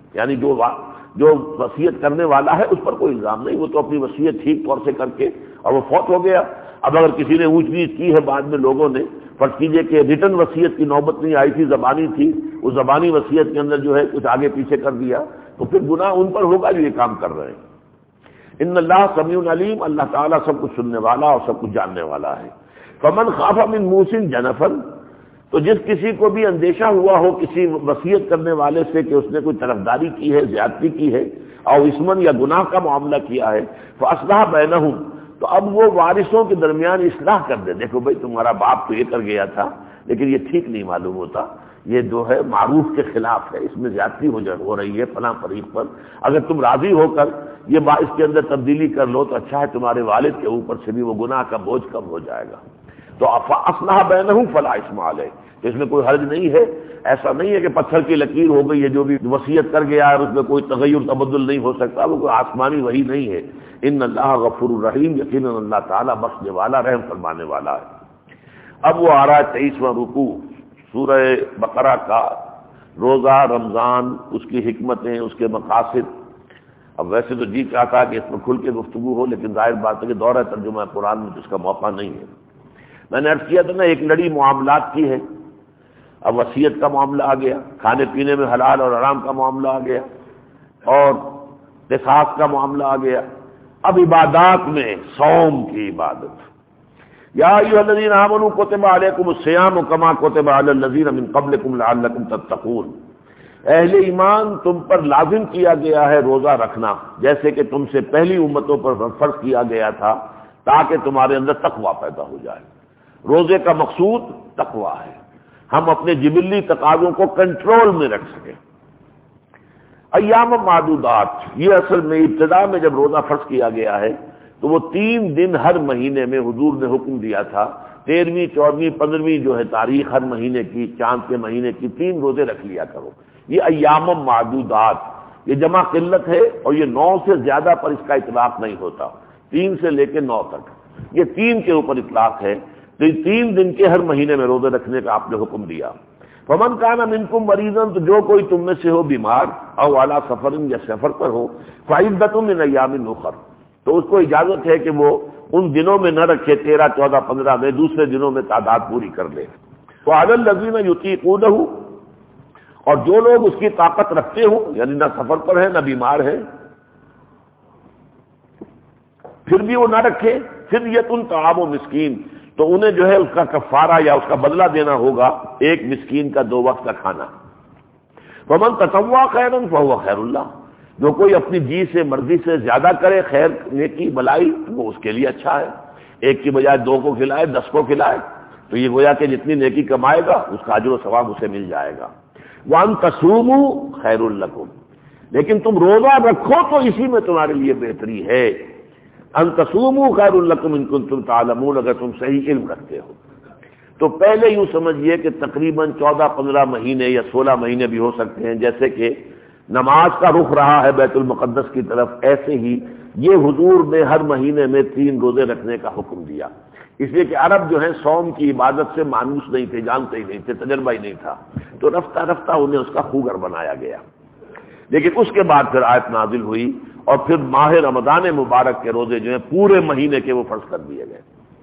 یعنی جو وصیت کرنے والا ہے اس پر کوئی الزام نہیں، وہ تو اپنی وصیت ٹھیک طور سے کر کے اور وہ فوت ہو گیا۔ اب اگر کسی نے اونچ نیچ کی ہے بعد میں لوگوں نے، فرض کیجئے کہ ریٹن وصیت کی نوبت نہیں آئی تھی، زبانی تھی، اس زبانی وصیت کے اندر جو ہے کچھ آگے پیچھے کر دیا، تو پھر گناہ ان پر ہوگا جو یہ کام کر رہے ہیں۔ ان اللہ سمیع علیم، اللہ تعالیٰ سب کچھ سننے والا اور سب کچھ جاننے والا ہے۔ فمن خاف من موص جنفا، تو جس کسی کو بھی اندیشہ ہوا ہو کسی وصیت کرنے والے سے کہ اس نے کوئی طرفداری کی ہے، زیادتی کی ہے، اور اسمن یا گناہ کا معاملہ کیا ہے، فاصلح بینہم، تو اب وہ وارثوں کے درمیان اصلاح کر دے، دیکھو بھائی تمہارا باپ تو یہ کر گیا تھا لیکن یہ ٹھیک نہیں معلوم ہوتا، یہ جو ہے معروف کے خلاف ہے، اس میں زیادتی ہو رہی ہے فلاں فریق پر، اگر تم راضی ہو کر یہ اس کے اندر تبدیلی کر لو تو اچھا ہے، تمہارے والد کے اوپر سے بھی وہ گناہ کا بوجھ کم ہو جائے گا۔ تو اصلح بینہم فلا اثم علیہ، تو اس میں کوئی حرج نہیں ہے، ایسا نہیں ہے کہ پتھر کی لکیر ہو گئی ہے، جو بھی وصیت کر گیا ہے اس میں کوئی تغیر تبدل نہیں ہو سکتا، وہ کوئی آسمانی وحی نہیں ہے۔ ان اللہ غفور الرحیم، یقیناً اللہ تعالیٰ بخشنے والا رحم فرمانے والا ہے۔ اب وہ آ رہا ہے 23واں رکوع سورہ بقرہ کا، روزہ رمضان، اس کی حکمتیں، اس کے مقاصد۔ اب ویسے تو جی چاہتا ہے کہ اس میں کھل کے گفتگو ہو، لیکن ظاہر بات ہے کہ دورہ ترجمہ قرآن میں تو اس کا موقع نہیں ہے۔ میں نے عرض کیا تھا نا، ایک لڑی معاملات کی ہے، اب وصیت کا معاملہ آ گیا، کھانے پینے میں حلال اور حرام کا معاملہ آ گیا، اور قصاص کا معاملہ آ گیا۔ اب عبادات میں صوم کی عبادت، یا ایھا الذین آمنوا کتب علیکم الصیام کما کتب علی الذین من قبلکم لعلکم تتقون، اہل ایمان تم پر لازم کیا گیا ہے روزہ رکھنا، جیسے کہ تم سے پہلی امتوں پر فرض کیا گیا تھا، تاکہ تمہارے اندر تقویٰ پیدا ہو جائے۔ روزے کا مقصود تقویٰ ہے، ہم اپنے جبلی تقاضوں کو کنٹرول میں رکھ سکیں۔ ایام معدودات، یہ اصل میں ابتدا میں جب روزہ فرض کیا گیا ہے تو وہ 3 دن ہر مہینے میں حضور نے حکم دیا تھا، 13ویں 14ویں 15ویں جو ہے تاریخ ہر مہینے کی، چاند کے مہینے کی 3 روزے رکھ لیا کرو۔ یہ ایام معدودات، یہ جمع قلت ہے، اور یہ 9 سے زیادہ پر اس کا اطلاق نہیں ہوتا، 3 سے لے کے 9 تک، یہ 3 کے اوپر اطلاق ہے۔ تو 3 دن کے ہر مہینے میں روزے رکھنے کا آپ نے حکم دیا۔ فمن کان منکم مریضا، تو جو کوئی تم میں سے ہو بیمار، او علی سفر، یا سفر پر ہو، فعدۃ من ایام اخر، تو اس کو اجازت ہے کہ وہ ان دنوں میں نہ رکھے 13 14 15 میں، دوسرے دنوں میں تعداد پوری کر لے۔ وعلی الذین یطیقونہ، اور جو لوگ اس کی طاقت رکھتے ہوں، یعنی نہ سفر پر ہے نہ بیمار ہے، پھر بھی وہ نہ رکھے، فدیۃ طعام مسکین، تو انہیں جو ہے اس کا کفارہ یا اس کا بدلہ دینا ہوگا 1 مسکین کا 2 وقت کا کھانا۔ فمن تطوع خیرا فهو خیر اللہ، جو کوئی اپنی جی سے مرضی سے زیادہ کرے خیر نیکی بلائی، وہ اس کے لیے اچھا ہے، 1 کی بجائے 2 کو کھلائے، 10 کو کھلائے، تو یہ گویا کہ جتنی نیکی کمائے گا اس کا اجر و ثواب اسے مل جائے گا۔ وان تصوموا خیر لکم، لیکن تم روزہ رکھو تو اسی میں تمہارے لیے بہتری ہے۔ ان تصوموا خیر لکم ان کنتم تعلمون، اگر تم صحیح علم رکھتے ہو۔ تو پہلے یوں سمجھیے کہ تقریباً 14-15 مہینے یا 16 مہینے بھی ہو سکتے ہیں، جیسے کہ نماز کا رخ رہا ہے بیت المقدس کی طرف، ایسے ہی یہ حضور نے ہر مہینے میں 3 روزے رکھنے کا حکم دیا، اس لیے کہ عرب جو ہے صوم کی عبادت سے مانوس نہیں تھے، جانتے ہی نہیں تھے، تجربہ ہی نہیں تھا، تو رفتہ رفتہ انہیں اس کا خوگر بنایا گیا۔ لیکن اس کے بعد پھر آیت نازل ہوئی، اور پھر ماہ رمضان مبارک کے روزے جو ہیں پورے مہینے کے وہ فرض کر دیے گئے۔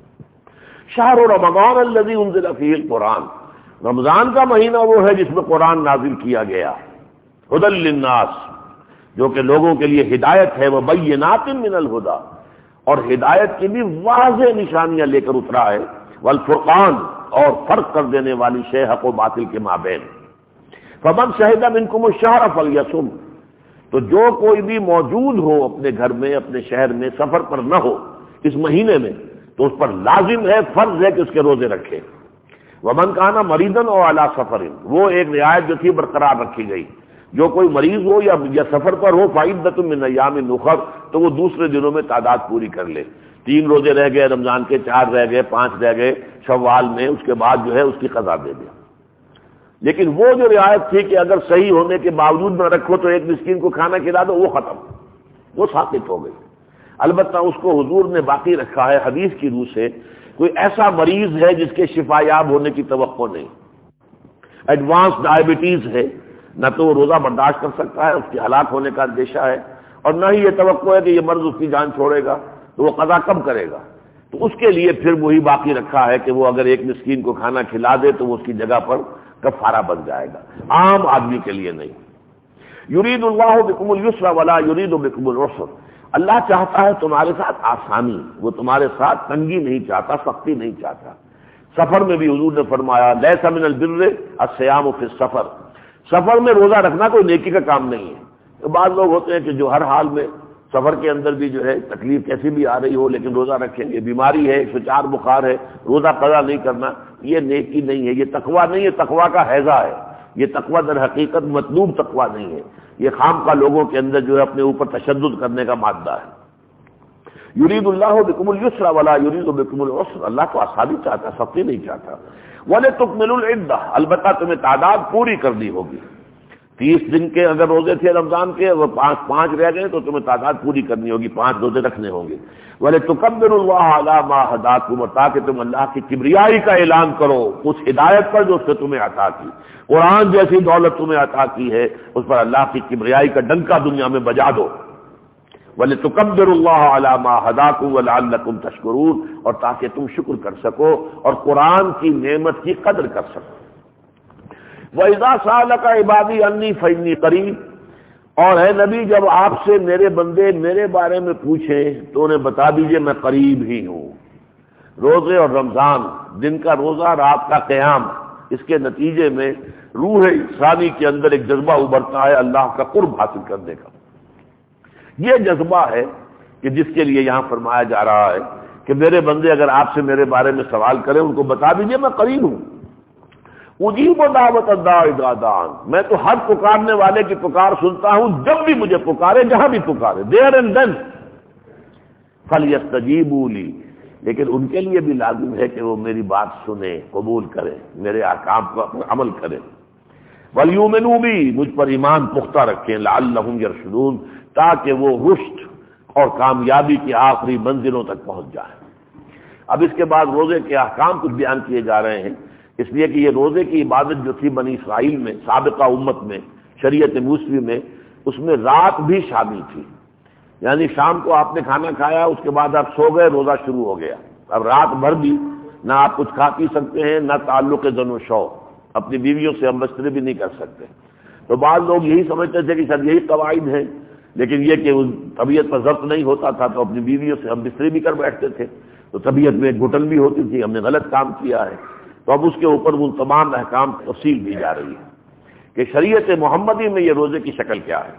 شہر رمضان الذی انزل فیہ القرآن، رمضان کا مہینہ وہ ہے جس میں قرآن نازل کیا گیا، ھدی للناس، جو کہ لوگوں کے لیے ہدایت ہے، وبینات من الہدی، اور ہدایت کی بھی واضح نشانیاں لے کر اترا ہے، والفرقان، اور فرق کر دینے والی شے حق و باطل کے مابین۔ فمن شہد منکم الشہر فلیصم، تو جو کوئی بھی موجود ہو اپنے گھر میں، اپنے شہر میں، سفر پر نہ ہو اس مہینے میں، تو اس پر لازم ہے، فرض ہے کہ اس کے روزے رکھے۔ ومن کان مریضا او علی سفر، وہ ایک رعایت جو تھی برقرار رکھی گئی، جو کوئی مریض ہو یا سفر پر ہو، فعدۃ من ایام اخر، تو وہ دوسرے دنوں میں تعداد پوری کر لے۔ 3 روزے رہ گئے رمضان کے، 4 رہ گئے، 5 رہ گئے شوال میں، اس کے بعد جو ہے اس کی قضا دے دے۔ لیکن وہ جو رعایت تھی کہ اگر صحیح ہونے کے باوجود نہ رکھو تو 1 مسکین کو کھانا کھلا دو، وہ ختم، وہ ثابت ہو گئی۔ البتہ اس کو حضور نے باقی رکھا ہے حدیث کی روح سے، کوئی ایسا مریض ہے جس کے شفا یاب ہونے کی توقع نہیں، ایڈوانس ڈائبٹیز ہے، نہ تو وہ روزہ برداشت کر سکتا ہے، اس کے ہلاک ہونے کا اندیشہ ہے، اور نہ ہی یہ توقع ہے کہ یہ مرض اس کی جان چھوڑے گا، تو وہ قضا کب کرے گا؟ تو اس کے لیے پھر وہی باقی رکھا ہے کہ وہ اگر ایک مسکین کو کھانا کھلا دے تو وہ اس کی جگہ پر کفارہ بن جائے گا، عام آدمی کے لیے نہیں۔ یرید اللہ بکم الیسر ولا یرید بکم العسر، اللہ چاہتا ہے تمہارے ساتھ آسانی، وہ تمہارے ساتھ تنگی نہیں چاہتا، سختی نہیں چاہتا۔ سفر میں بھی حضور نے فرمایا لیس من البر الصیام فی السفر، سفر میں روزہ رکھنا کوئی نیکی کا کام نہیں ہے۔ تو بعض لوگ ہوتے ہیں کہ جو ہر حال میں سفر کے اندر بھی جو ہے تکلیف کیسی بھی آ رہی ہو لیکن روزہ رکھیں گے، بیماری ہے 104 بخار ہے روزہ قضا نہیں کرنا، یہ نیکی نہیں ہے، یہ تقویٰ نہیں ہے، تقویٰ کا حیضہ ہے، یہ تقویٰ در حقیقت مطلوب تقویٰ نہیں ہے، یہ خام کا لوگوں کے اندر جو ہے اپنے اوپر تشدد کرنے کا مادہ ہے۔ یرید اللہ بکم الیسر ولا یرید بکم العسر، اللہ تو آسانی چاہتا ہے، سختی نہیں چاہتا۔ وَلِتُكْمِلُوا الْعِدَّةَ، البتہ تمہیں تعداد پوری کرنی ہوگی، 30 دن کے اگر روزے تھے رمضان کے، وہ 5 رہ گئے تو تمہیں تعداد پوری کرنی ہوگی، 5 روزے رکھنے ہوں گے۔ وَلِتُكَبِّرُوا اللَّهَ عَلَىٰ مَا هَدَاكُمْ، اور تاکہ تم اللہ کی کبریائی کا اعلان کرو اس ہدایت پر جو اس نے تمہیں عطا کی، قرآن جیسی دولت تمہیں عطا کی ہے، اس پر اللہ کی کبریائی کا ڈنکا دنیا میں بجا دو۔ وَلِتُكَبِّرُوا اللَّهَ عَلَىٰ مَا هَدَاكُمْ وَلَعَلَّكُمْ تَشْكُرُونَ، اور تاکہ تم شکر کر سکو اور قرآن کی نعمت کی قدر کر سکو۔ وَإِذَا سَأَلَكَ عِبَادِي عَنِّي فَإِنِّي قَرِيبٌ، اور اے نبی جب آپ سے میرے بندے میرے بارے میں پوچھیں تو انہیں بتا دیجئے میں قریب ہی ہوں۔ روزے اور رمضان، دن کا روزہ رات کا قیام، اس کے نتیجے میں روح انسانی کے اندر ایک جذبہ ابھرتا ہے اللہ کا قرب حاصل کرنے کا۔ یہ جذبہ ہے کہ جس کے لیے یہاں فرمایا جا رہا ہے کہ میرے بندے اگر آپ سے میرے بارے میں سوال کریں ان کو بتا دیجئے میں قریب ہوں۔ اجیب دعوت الداع اذا دعان، میں تو ہر پکارنے والے کی پکار سنتا ہوں جب بھی مجھے پکارے، جہاں بھی پکارے، دیر اینڈ دین۔ فلیستجیبوا لی، لیکن ان کے لیے بھی لازم ہے کہ وہ میری بات سنیں، قبول کریں، میرے احکام پر عمل کریں۔ ولیؤمنوا بی، مجھ پر ایمان پختہ رکھیں، لعلہم یرشدون، تاکہ وہ رشد اور کامیابی کی آخری منزلوں تک پہنچ جائیں۔ اب اس کے بعد روزے کے احکام کچھ بیان کیے جا رہے ہیں، اس لیے کہ یہ روزے کی عبادت جو تھی بنی اسرائیل میں، سابقہ امت میں، شریعت موسوی میں، اس میں رات بھی شامل تھی، یعنی شام کو آپ نے کھانا کھایا اس کے بعد آپ سو گئے، روزہ شروع ہو گیا۔ اب رات بھر بھی نہ آپ کچھ کھا پی سکتے ہیں، نہ تعلق زن و شو، اپنی بیویوں سے ہم بستری بھی نہیں کر سکتے۔ تو بعض لوگ یہی سمجھتے تھے کہ سر یہی قواعد ہیں، لیکن یہ کہ طبیعت پر ضبط نہیں ہوتا تھا تو اپنی بیویوں سے ہم بستری بھی کر بیٹھتے تھے، تو طبیعت میں ایک گھٹن بھی ہوتی تھی، ہم نے غلط کام کیا ہے۔ تو اب اس کے اوپر وہ تمام احکام تفصیل دی جا رہی ہے کہ شریعت محمدی میں یہ روزے کی شکل کیا ہے۔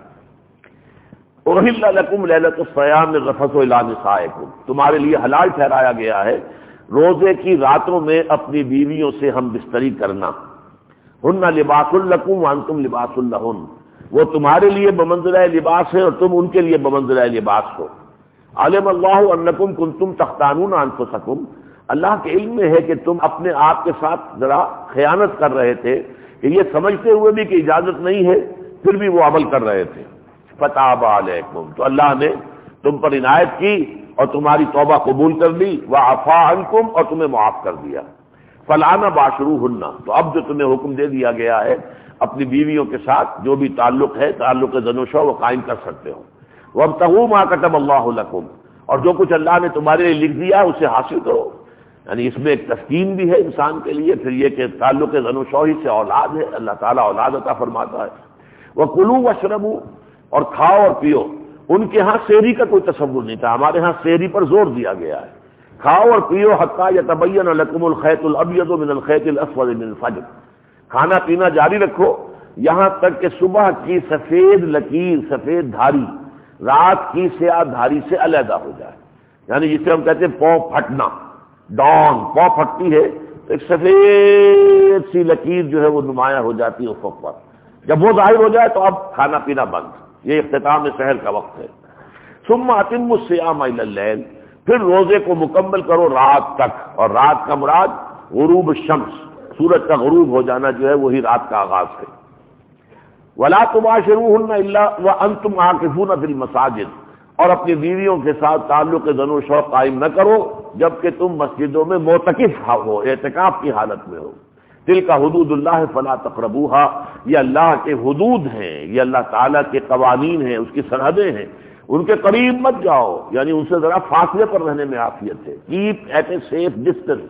احل لکم لیلۃ الصیام الرفث الی نسائکم، تمہارے لیے حلال ٹھہرایا گیا ہے روزے کی راتوں میں اپنی بیویوں سے ہم بستری کرنا۔ ہن لباس لکم وانتم لباس لہن، وہ تمہارے لیے بمنزلہ لباس ہے اور تم ان کے لیے بمنزلہ لباس ہو۔ علم اللہ انکم کنتم تختانون انفسکم، اللہ کے علم میں ہے کہ تم اپنے آپ کے ساتھ ذرا خیانت کر رہے تھے، کہ یہ سمجھتے ہوئے بھی کہ اجازت نہیں ہے پھر بھی وہ عمل کر رہے تھے۔ فتاب علیکم، تو اللہ نے تم پر عنایت کی اور تمہاری توبہ قبول کر لی، وعفا عنکم، اور تمہیں معاف کر دیا۔ فالآن باشروہن، تو اب جو تمہیں حکم دے دیا گیا ہے اپنی بیویوں کے ساتھ جو بھی تعلق ہے، تعلق زن و شو، وہ قائم کر سکتے ہو۔ وابتغوا ما کتب اللہ لکم، اور جو کچھ اللہ نے تمہارے لیے لکھ دیا اسے حاصل کرو، یعنی اس میں ایک تسکین بھی ہے انسان کے لیے، پھر یہ کہ تعلق زن و شو ہی سے اولاد ہے، اللہ تعالیٰ اولاد عطا فرماتا ہے۔ وَكُلُوا وَاشْرَبُوا، اور کھاؤ اور پیو۔ ان کے ہاں سحری کا کوئی تصور نہیں تھا، ہمارے ہاں سحری پر زور دیا گیا ہے۔ کھاؤ اور پیو حتیٰ یتبین لکم الخیط الابیض من الخیط الاسود من الفجر، کھانا پینا جاری رکھو یہاں تک کہ صبح کی سفید لکیر، سفید دھاری رات کی سیاہ دھاری سے علیحدہ ہو جائے، یعنی جسے ہم کہتے ہیں پاؤں پھٹنا، ڈان پاؤں پھٹتی ہے تو ایک سفید سی لکیر جو ہے وہ نمایاں ہو جاتی ہے افق پر، جب وہ ظاہر ہو جائے تو اب کھانا پینا بند، یہ اختتام سحر کا وقت ہے۔ ثم اتموا الصیام الی اللیل، پھر روزے کو مکمل کرو رات تک، اور رات کا مراد غروب الشمس، سورج کا غروب ہو جانا جو ہے وہی رات کا آغاز ہے۔ ولا تباشروہن الا وانتم عاکفون فی المساجد، اور اپنی بیویوں کے ساتھ تعلق زن و شو قائم نہ کرو جبکہ تم مسجدوں میں معتکف ہو، اعتکاف کی حالت میں ہو، تلک حدود اللہ فلا تقربوها، یہ اللہ کے حدود ہیں، یہ اللہ تعالیٰ کے قوانین ہیں، اس کی سرحدیں ہیں، ان کے قریب مت جاؤ، یعنی ان سے ذرا فاصلے پر رہنے میں عافیت ہے، keep at a safe distance.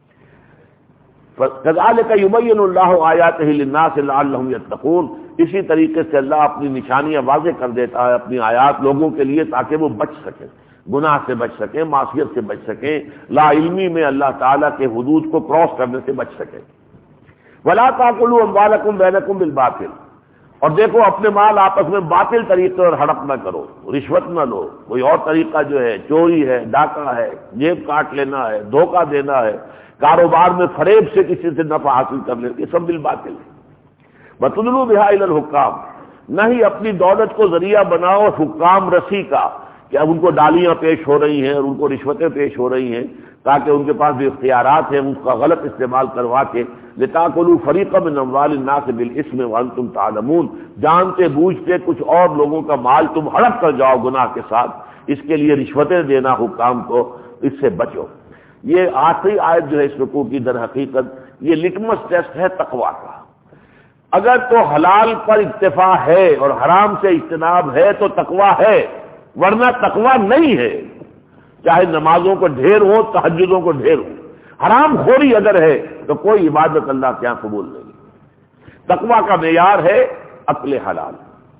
کذالک یبین اللہ آیاتہ للناس لعلہم یتقون، اسی طریقے سے اللہ اپنی نشانیاں واضح کر دیتا ہے، اپنی آیات لوگوں کے لیے تاکہ وہ بچ سکیں، گناہ سے بچ سکیں، معصیت سے بچ سکیں، لا علمی میں اللہ تعالیٰ کے حدود کو کراس کرنے سے بچ سکیں۔ ولا تاکلوا اموالکم بینکم بالباطل، اور دیکھو اپنے مال آپس میں باطل طریقے اور ہڑپ نہ کرو، رشوت نہ لو، کوئی اور طریقہ جو ہے چوری ہے، ڈاکہ ہے، جیب کاٹ لینا ہے، دھوکہ دینا ہے، کاروبار میں فریب سے کسی سے نفع حاصل کر لے، یہ سب بالباطل ہے۔ وَتُدْلُوا بِهَا إِلَى الْحُكَّامِ، نہ ہی اپنی دولت کو ذریعہ بناؤ حکام رسی کا، کہ اب ان کو ڈالیاں پیش ہو رہی ہیں اور ان کو رشوتیں پیش ہو رہی ہیں تاکہ ان کے پاس جو اختیارات ہیں ان کا غلط استعمال کروا کے لِتَأْكُلُوا فَرِيقًا مِنْ أَمْوَالِ النَّاسِ بِالْإِثْمِ وَأَنْتُمْ تَعْلَمُونَ، جانتے بوجھتے کچھ اور لوگوں کا مال تم ہڑپ کر جاؤ گناہ کے ساتھ، اس کے لیے رشوتیں دینا حکام کو، اس سے بچو۔ یہ آخری آیت جو ہے اس رکوع کی در حقیقت یہ لٹمس ٹیسٹ ہے تقویٰ کا۔ اگر تو حلال پر اکتفا ہے اور حرام سے اجتناب ہے تو تقویٰ ہے، ورنہ تقویٰ نہیں ہے، چاہے نمازوں کو ڈھیر ہو، تہجدوں کو ڈھیر ہو، حرام خوری اگر ہے تو کوئی عبادت اللہ کے یہاں قبول نہیں۔ تقویٰ کا معیار ہے عقل حلال۔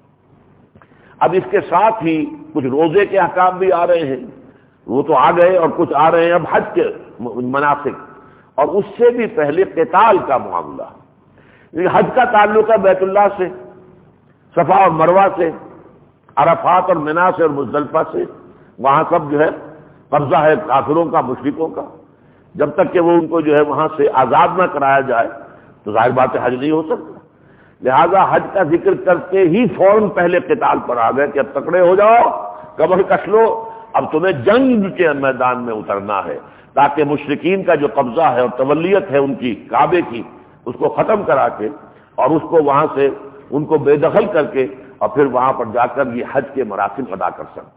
اب اس کے ساتھ ہی کچھ روزے کے احکام بھی آ رہے ہیں، وہ تو آ گئے، اور کچھ آ رہے ہیں اب حج کے مناسک، اور اس سے بھی پہلے قتال کا معاملہ۔ حج کا تعلق ہے بیت اللہ سے، صفا اور مروہ سے، عرفات اور منا سے اور مزدلفہ سے، وہاں سب جو ہے قبضہ ہے کافروں کا، مشرکوں کا، جب تک کہ وہ ان کو جو ہے وہاں سے آزاد نہ کرایا جائے تو ظاہر بات ہے حج نہیں ہو سکتا۔ لہذا حج کا ذکر کرتے ہی فوراً پہلے قتال پر آ گئے کہ اب تکڑے ہو جاؤ، کمر کس لو، اب تمہیں جنگ کے میدان میں اترنا ہے تاکہ مشرکین کا جو قبضہ ہے اور تولیت ہے ان کی کعبے کی، اس کو ختم کرا کے اور اس کو وہاں سے ان کو بے دخل کر کے اور پھر وہاں پر جا کر یہ حج کے مراسم ادا کر سکیں۔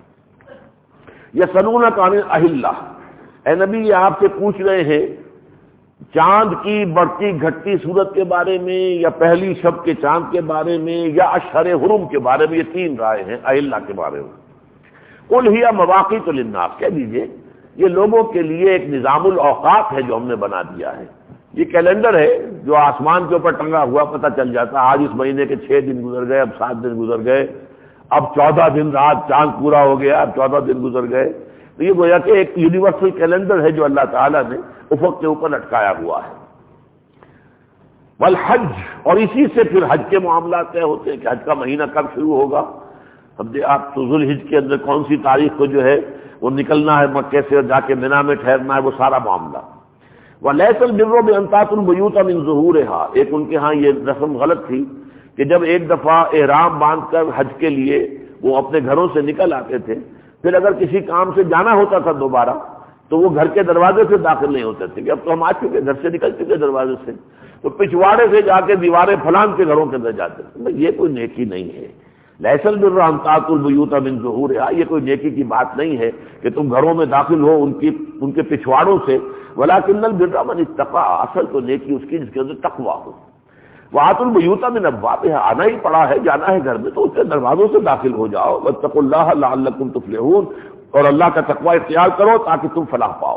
یسألونک عن الأہلہ، اے نبی یہ آپ سے پوچھ رہے ہیں چاند کی بڑھتی گھٹتی صورت کے بارے میں، یا پہلی شب کے چاند کے بارے میں، یا اشہر حرم کے بارے میں، یہ تین رائے ہیں اہلہ کے بارے میں۔ قل ہی مواقیت للناس، کہہ دیجئے یہ لوگوں کے لیے ایک نظام الاوقات ہے جو ہم نے بنا دیا ہے، یہ کیلنڈر ہے جو آسمان کے اوپر ٹنگا ہوا پتہ چل جاتا ہے، آج اس مہینے کے 6 دن گزر گئے، اب 7 دن گزر گئے، اب 14 دن رات چاند پورا ہو گیا، اب 14 دن گزر گئے۔ تو یہ گویا کہ ایک یونیورسل کیلنڈر ہے جو اللہ تعالیٰ نے افق کے اوپر لٹکایا ہوا ہے۔ والحج، اور اسی سے پھر حج کے معاملات طے ہوتے ہیں کہ حج کا مہینہ کب شروع ہوگا۔ اب آپ تو ذوالحج کے اندر کون سی تاریخ کو جو ہے وہ نکلنا ہے مکے سے اور جا کے مینا میں ٹھہرنا ہے، وہ سارا معاملہ۔ وَلَيْسَ الْبِرُّ بِأَن تَأْتُوا الْبُيُوتَ مِن ظُهُورِهَا، ایک ان کے ہاں یہ رسم غلط تھی کہ جب ایک دفعہ احرام باندھ کر حج کے لیے وہ اپنے گھروں سے نکل آتے تھے، پھر اگر کسی کام سے جانا ہوتا تھا دوبارہ تو وہ گھر کے دروازے سے داخل نہیں ہوتے تھے کہ اب تو ہم آ چکے، گھر سے نکل چکے دروازے سے، تو پچھواڑے سے جا کے دیواریں پھلان کے گھروں کے اندر جاتے تھے۔ یہ کوئی نیکی نہیں ہے۔ لیس البر ان تأتوا البیوت من ظہورها، یہ کوئی نیکی کی بات نہیں ہے کہ تم گھروں میں داخل ہو ان کے پچھواڑوں سے، ولکن البر من اتقى، اصل تو نیکی اس کی جس کے اندر تقویٰ ہو۔ وآتوا البیوت من ابوابها، آنا ہی پڑا ہے، جانا ہے گھر میں تو اس کے دروازوں سے داخل ہو جاؤ۔ واتقوا اللہ لعلکم تفلحون، اور اللہ کا تقوی اختیار کرو تاکہ تم فلاح پاؤ۔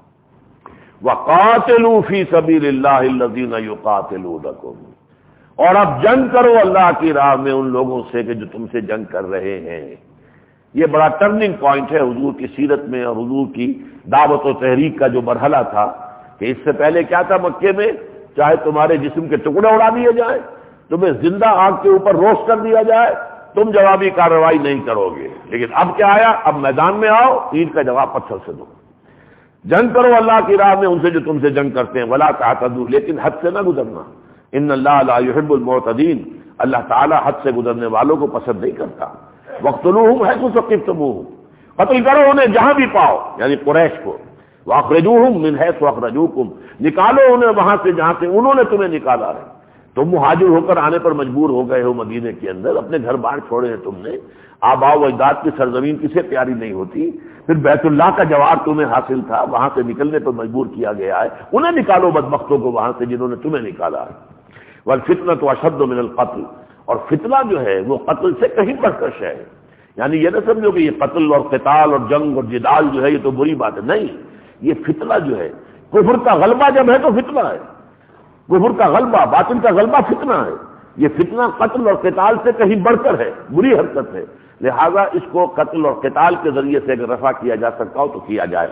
وقاتلوا فی سبیل اللہ الذین یقاتلونکم، اور اب جنگ کرو اللہ کی راہ میں ان لوگوں سے کہ جو تم سے جنگ کر رہے ہیں۔ یہ بڑا ٹرننگ پوائنٹ ہے حضور کی سیرت میں اور حضور کی دعوت و تحریک کا جو مرحلہ تھا کہ اس سے پہلے کیا تھا مکے میں، چاہے تمہارے جسم کے ٹکڑے اڑا دیے جائیں، تمہیں زندہ آگ کے اوپر روسٹ کر دیا جائے، تم جوابی کارروائی نہیں کرو گے، لیکن اب کیا آیا، اب میدان میں آؤ، اینٹ کا جواب پتھر سے دو، جنگ کرو اللہ کی راہ میں ان سے جو تم سے جنگ کرتے ہیں۔ ولا تعتدوا، لیکن حد سے نہ گزرنا، ان اللہ لا يحب المعتدین، اللہ تعالیٰ حد سے گزرنے والوں کو پسند نہیں کرتا۔ وقتلوہم حیث ثقفتموہم، قتل کرو انہیں جہاں بھی پاؤ، یعنی قریش کو۔ واخرجوہم من حیث اخرجوکم، نکالو انہیں وہاں سے جہاں سے انہوں نے تمہیں نکالا ہے۔ تم مہاجر ہو کر آنے پر مجبور ہو گئے ہو مدینے کے اندر، اپنے گھر بار چھوڑے ہیں تم نے، آباء و اجداد کی سرزمین کسے پیاری نہیں ہوتی؟ پھر بیت اللہ کا جوار تمہیں حاصل تھا، وہاں سے نکلنے پر مجبور کیا گیا ہے، انہیں نکالو بدبختوں کو وہاں سے جنہوں نے تمہیں نکالا ہے۔ والفتنۃ اشد من القتل، اور فتنہ جو ہے وہ قتل سے کہیں بڑھ کر ہے، یعنی یہ نہ سمجھو کہ یہ قتل اور قتال اور جنگ اور جدال جو ہے یہ تو بری بات ہے، نہیں، یہ فتنہ جو ہے، کفر کا غلبہ جب ہے تو فتنہ ہے، کفر کا غلبہ، باطل کا غلبہ فتنہ ہے، یہ فتنہ قتل اور قتال سے کہیں بڑھ کر ہے، بری حرکت ہے، لہذا اس کو قتل اور قتال کے ذریعے سے اگر رفع کیا جا سکتا ہو تو کیا جائے۔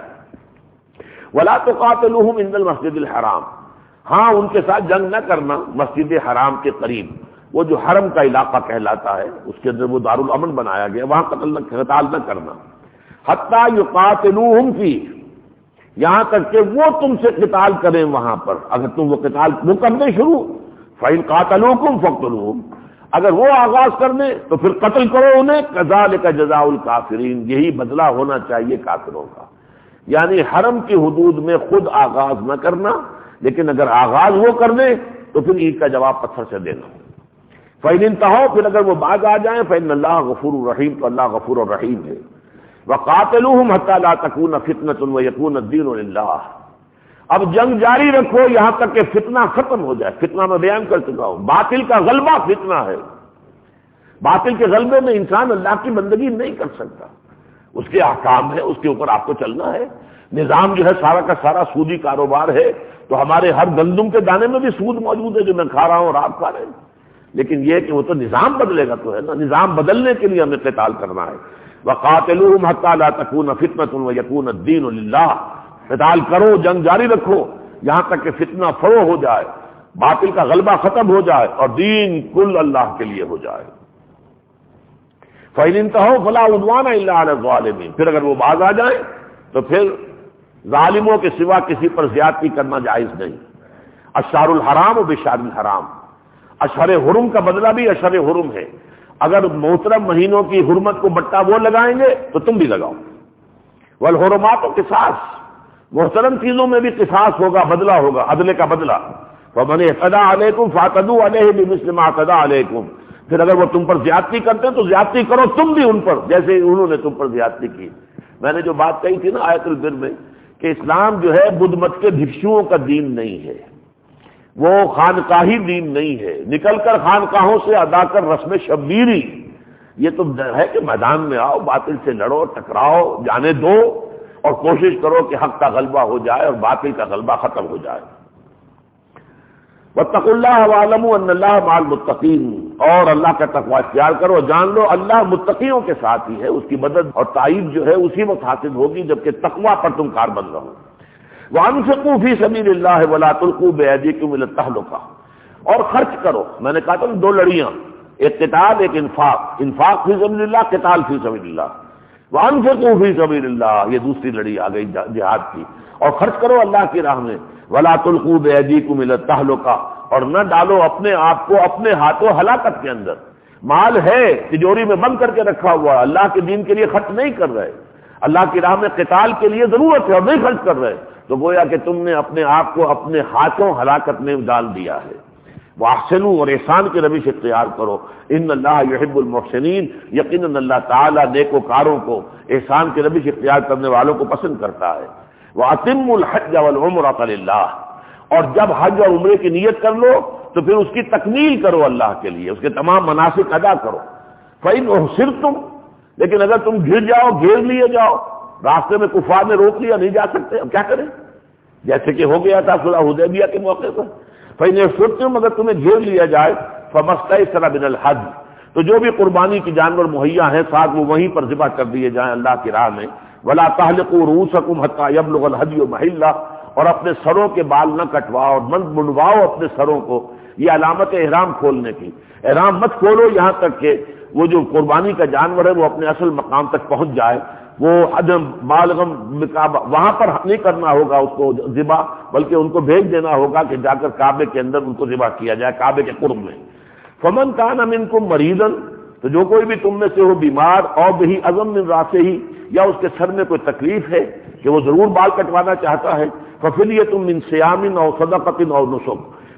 وَلَا تُقَاتِلُوهُمْ عِندَ الْمَسْجِدِ الْحَرَامِ، ہاں ان کے ساتھ جنگ نہ کرنا مسجد حرام کے قریب، وہ جو حرم کا علاقہ کہلاتا ہے اس کے اندر وہ دارالامن بنایا گیا، وہاں قتال نہ کرنا، حتیٰ یقاتلوہم فیہ، یہاں تک کہ وہ تم سے قتال کریں وہاں پر، اگر تم وہ قتال وہ کرنے شروع، فَإِن قَاتَلُوكُمْ فَاقْتُلُوهُمْ، اگر وہ آغاز کر دیں تو پھر قتل کرو انہیں، كَذَلِكَ جَزَاءُ الْكَافِرِينَ، یہی بدلہ ہونا چاہیے کافروں کا، یعنی حرم کی حدود میں خود آغاز نہ کرنا، لیکن اگر آغاز وہ کر دیں تو پھر عید کا جواب پتھر سے دینا۔ فَإِنِ انتهوا، پھر اگر وہ باز آ جائیں، فَإِنَّ اللَّهَ غَفُورٌ رَحِيمٌ، تو اللہ غفور اور رحیم ہے۔ وَقَاتِلُوهُمْ حَتَّى لَا تَكُونَ فِتْنَةٌ وَيَكُونَ الدِّينُ لِلَّهِ، اب جنگ جاری رکھو یہاں تک کہ فتنہ ختم ہو جائے۔ فتنہ میں بیان کر چکا ہوں، باطل کا غلبہ فتنہ ہے، باطل کے غلبے میں انسان اللہ کی بندگی نہیں کر سکتا، اس کے احکام ہے، اس کے اوپر آپ کو چلنا ہے، نظام جو ہے سارا کا سارا سودی کاروبار ہے، تو ہمارے ہر گندم کے دانے میں بھی سود موجود ہے جو میں کھا رہا ہوں اور آپ کھا رہے ہیں، لیکن یہ کہ وہ تو نظام بدلے گا تو ہے نا، نظام بدلنے کے لیے ہمیں قتال کرنا ہے۔ وَقَاتِلُوهُمْ حَتَّى لَا تَكُونَ فِتْنَةٌ وَيَكُونَ الدِّينُ لِلَّهِ، قتال کرو، جنگ جاری رکھو یہاں تک کہ فتنہ فروغ ہو جائے، باطل کا غلبہ ختم ہو جائے اور دین کل اللہ کے لیے ہو جائے۔ فَإِنِ انتهوا فَلَا عُدْوَانَ إِلَّا عَلَى الظَّالِمِينَ، پھر اگر وہ باز آ جائیں تو پھر ظالموں کے سوا کسی پر زیادتی کرنا جائز نہیں۔ اشہر الحرام و بشار الحرام، اشہر حرم کا بدلہ بھی اشہر حرم ہے، اگر محترم مہینوں کی حرمت کو بٹا وہ لگائیں گے تو تم بھی لگاؤ۔ والحرمات و قصاص، محترم چیزوں میں بھی قصاص ہوگا، بدلہ ہوگا، عدل کا بدلہ۔ فمن اعتدى علیکم فاعتدوا علیہ بمثل ما اعتدى علیکم، پھر اگر وہ تم پر زیادتی کرتے ہیں تو زیادتی کرو تم بھی ان پر جیسے انہوں نے تم پر زیادتی کی۔ میں نے جو بات کہی تھی نا آیت البر میں کہ اسلام جو ہے بدھ مت کے بھکشوؤں کا دین نہیں ہے، وہ خانقاہی دین نہیں ہے، نکل کر خانقاہوں سے ادا کر رسم شبیری، یہ تو ہے کہ میدان میں آؤ، باطل سے لڑو، ٹکراؤ، جانے دو اور کوشش کرو کہ حق کا غلبہ ہو جائے اور باطل کا غلبہ ختم ہو جائے۔ واتقوا اللہ واعلموا ان اللہ مع المتقین، اور اللہ کا تقوی اختیار کرو، جان لو اللہ متقیوں کے ساتھ ہی ہے، اس کی مدد اور تائید جو ہے اسی وقت حاصل ہوگی جبکہ تقوی پر تم کاربند رہو۔ وانفقوا فی سبیل اللہ ولا تلقوا بایدیکم الی التہلکہ، اور خرچ کرو، میں نے کہا تھا دو لڑیاں، ایک قتال ایک انفاق، انفاق فی سبیل اللہ، قتال فی سبیل اللہ۔ وانفقوا فی سبیل اللہ، یہ دوسری لڑی آ گئی جہاد کی، اور خرچ کرو اللہ کی راہ میں۔ ولا تلقوا بایدیکم الی التہلکہ، اور نہ ڈالو اپنے آپ کو اپنے ہاتھوں ہلاکت کے اندر۔ مال ہے تجوری میں بند کر کے رکھا ہوا، اللہ کے دین کے لیے خرچ نہیں کر رہے، اللہ کی راہ میں قتال کے لیے ضرورت ہے اور نہیں خرچ کر رہے، تو گویا کہ تم نے اپنے آپ کو اپنے ہاتھوں ہلاکت میں ڈال دیا ہے۔ واحسنوا، اور احسان کی روش اختیار کرو، ان اللہ یحب المحسنین، یقیناً اللہ تعالیٰ نیکوکاروں کو، احسان کی روش اختیار کرنے والوں کو پسند کرتا ہے۔ وَأَتِمُّوا الْحَجَّ وَالْعُمْرَةَ لِلَّهِ، اور جب حج اور عمرے کی نیت کر لو تو پھر اس کی تکمیل کرو اللہ کے لیے، اس کے تمام مناسک ادا کرو۔ فَإِنْ أُحْصِرْتُمْ، لیکن اگر تم گھیر لیے جاؤ، راستے میں کفار نے روک لیا، نہیں جا سکتے، اب کیا کریں؟ جیسے کہ ہو گیا تھا صلح حدیبیہ کے موقع پر۔ فَإِنْ أُحْصِرْتُمْ، اگر تمہیں گھیر لیا جائے، فَمَا اسْتَيْسَرَ مِنَ الْحَدْيِ، تو جو بھی قربانی کی جانور مہیا ہیں ساتھ وہ وہیں پر ذبح کر دیے جائیں اللہ کی راہ میں۔ وَلَا تَحْلِقُوا رُؤُوسَكُمْ حَتَّى يَبْلُغَ الْهَدْيُ مَحِلَّهُ، اور اپنے سروں کے بال نہ کٹواؤ اور مت منڈواؤ اپنے سروں کو، یہ علامت ہے احرام کھولنے کی۔ احرام مت کھولو یہاں تک کہ وہ جو قربانی کا جانور ہے وہ اپنے اصل مقام تک پہنچ جائے، وہ عدم بالغم وہاں پر نہیں کرنا ہوگا اس کو ذبح، بلکہ ان کو بھیج دینا ہوگا کہ جا کر کعبے کے اندر ان کو ذبح کیا جائے کعبے کے قرب میں۔ فمن کان منکم مریضا، تو جو کوئی بھی تم میں سے ہو بیمار، اور بہی عظم من راسہ ہی، یا اس کے سر میں کوئی تکلیف ہے کہ وہ ضرور بال کٹوانا چاہتا ہے، ففدیۃ من صیام او صدقۃ او نسک،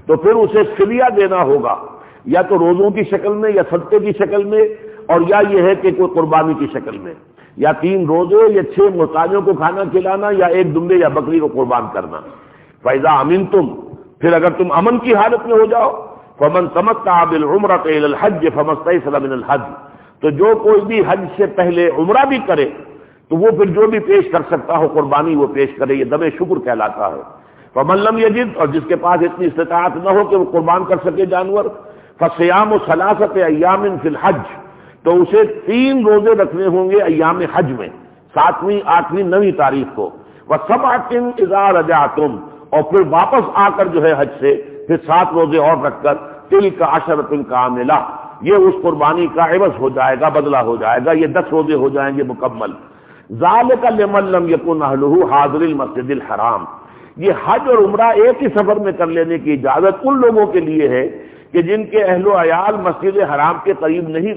تو پھر اسے فدیہ دینا ہوگا، یا تو روزوں کی شکل میں، یا صدقے کی شکل میں، اور یا یہ ہے کہ کوئی قربانی کی شکل میں، یا 3 روزے یا 6 محتاجوں کو کھانا کھلانا، یا ایک دمبے یا بکری کو قربان کرنا۔ فَإِذَا أَمِنْتُمْ، پھر اگر تم امن کی حالت میں ہو جاؤ، فَمَنْ تَمَتَّعَ بِالْعُمْرَةِ إِلَى الْحَجِّ فَمَا اسْتَيْسَرَ مِنَ الْحَدْيِ، تو جو کوئی بھی حج سے پہلے عمرہ بھی کرے تو وہ پھر جو بھی پیش کر سکتا ہو قربانی وہ پیش کرے، یہ دم شکر کہلاتا ہے۔ فَمَن لَّمْ يَجِدْ، اور جس کے پاس اتنی استطاعت نہ ہو کہ وہ قربان کر سکے جانور، فَصِيَامُ ثَلَاثَةِ أَيَّامٍ فِي الْحَجِّ، تو اسے 3 روزے رکھنے ہوں گے ایام حج میں، 7ویں، 8ویں، 9ویں تاریخ کو، وَسَبْعَةٍ إِذَا رَجَعْتُمْ، اور پھر واپس آ کر جو ہے حج سے پھر 7 روزے اور رکھ کر، تِلْكَ عَشَرَةٌ كَامِلَةٌ، یہ اس قربانی کا عوض ہو جائے گا، بدلہ ہو جائے گا، یہ 10 روزے ہو جائیں گے مکمل۔ ذَلِكَ لِمَن لَّمْ يَكُنْ أَهْلُهُ حَاضِرِ الْمَسْجِدِ الْحَرَامِ، یہ حج اور عمرہ ایک ہی سفر میں کر لینے کی اجازت ان لوگوں کے لیے ہے کہ جن کے اہل و عیال مسجد حرام کے قریب نہیں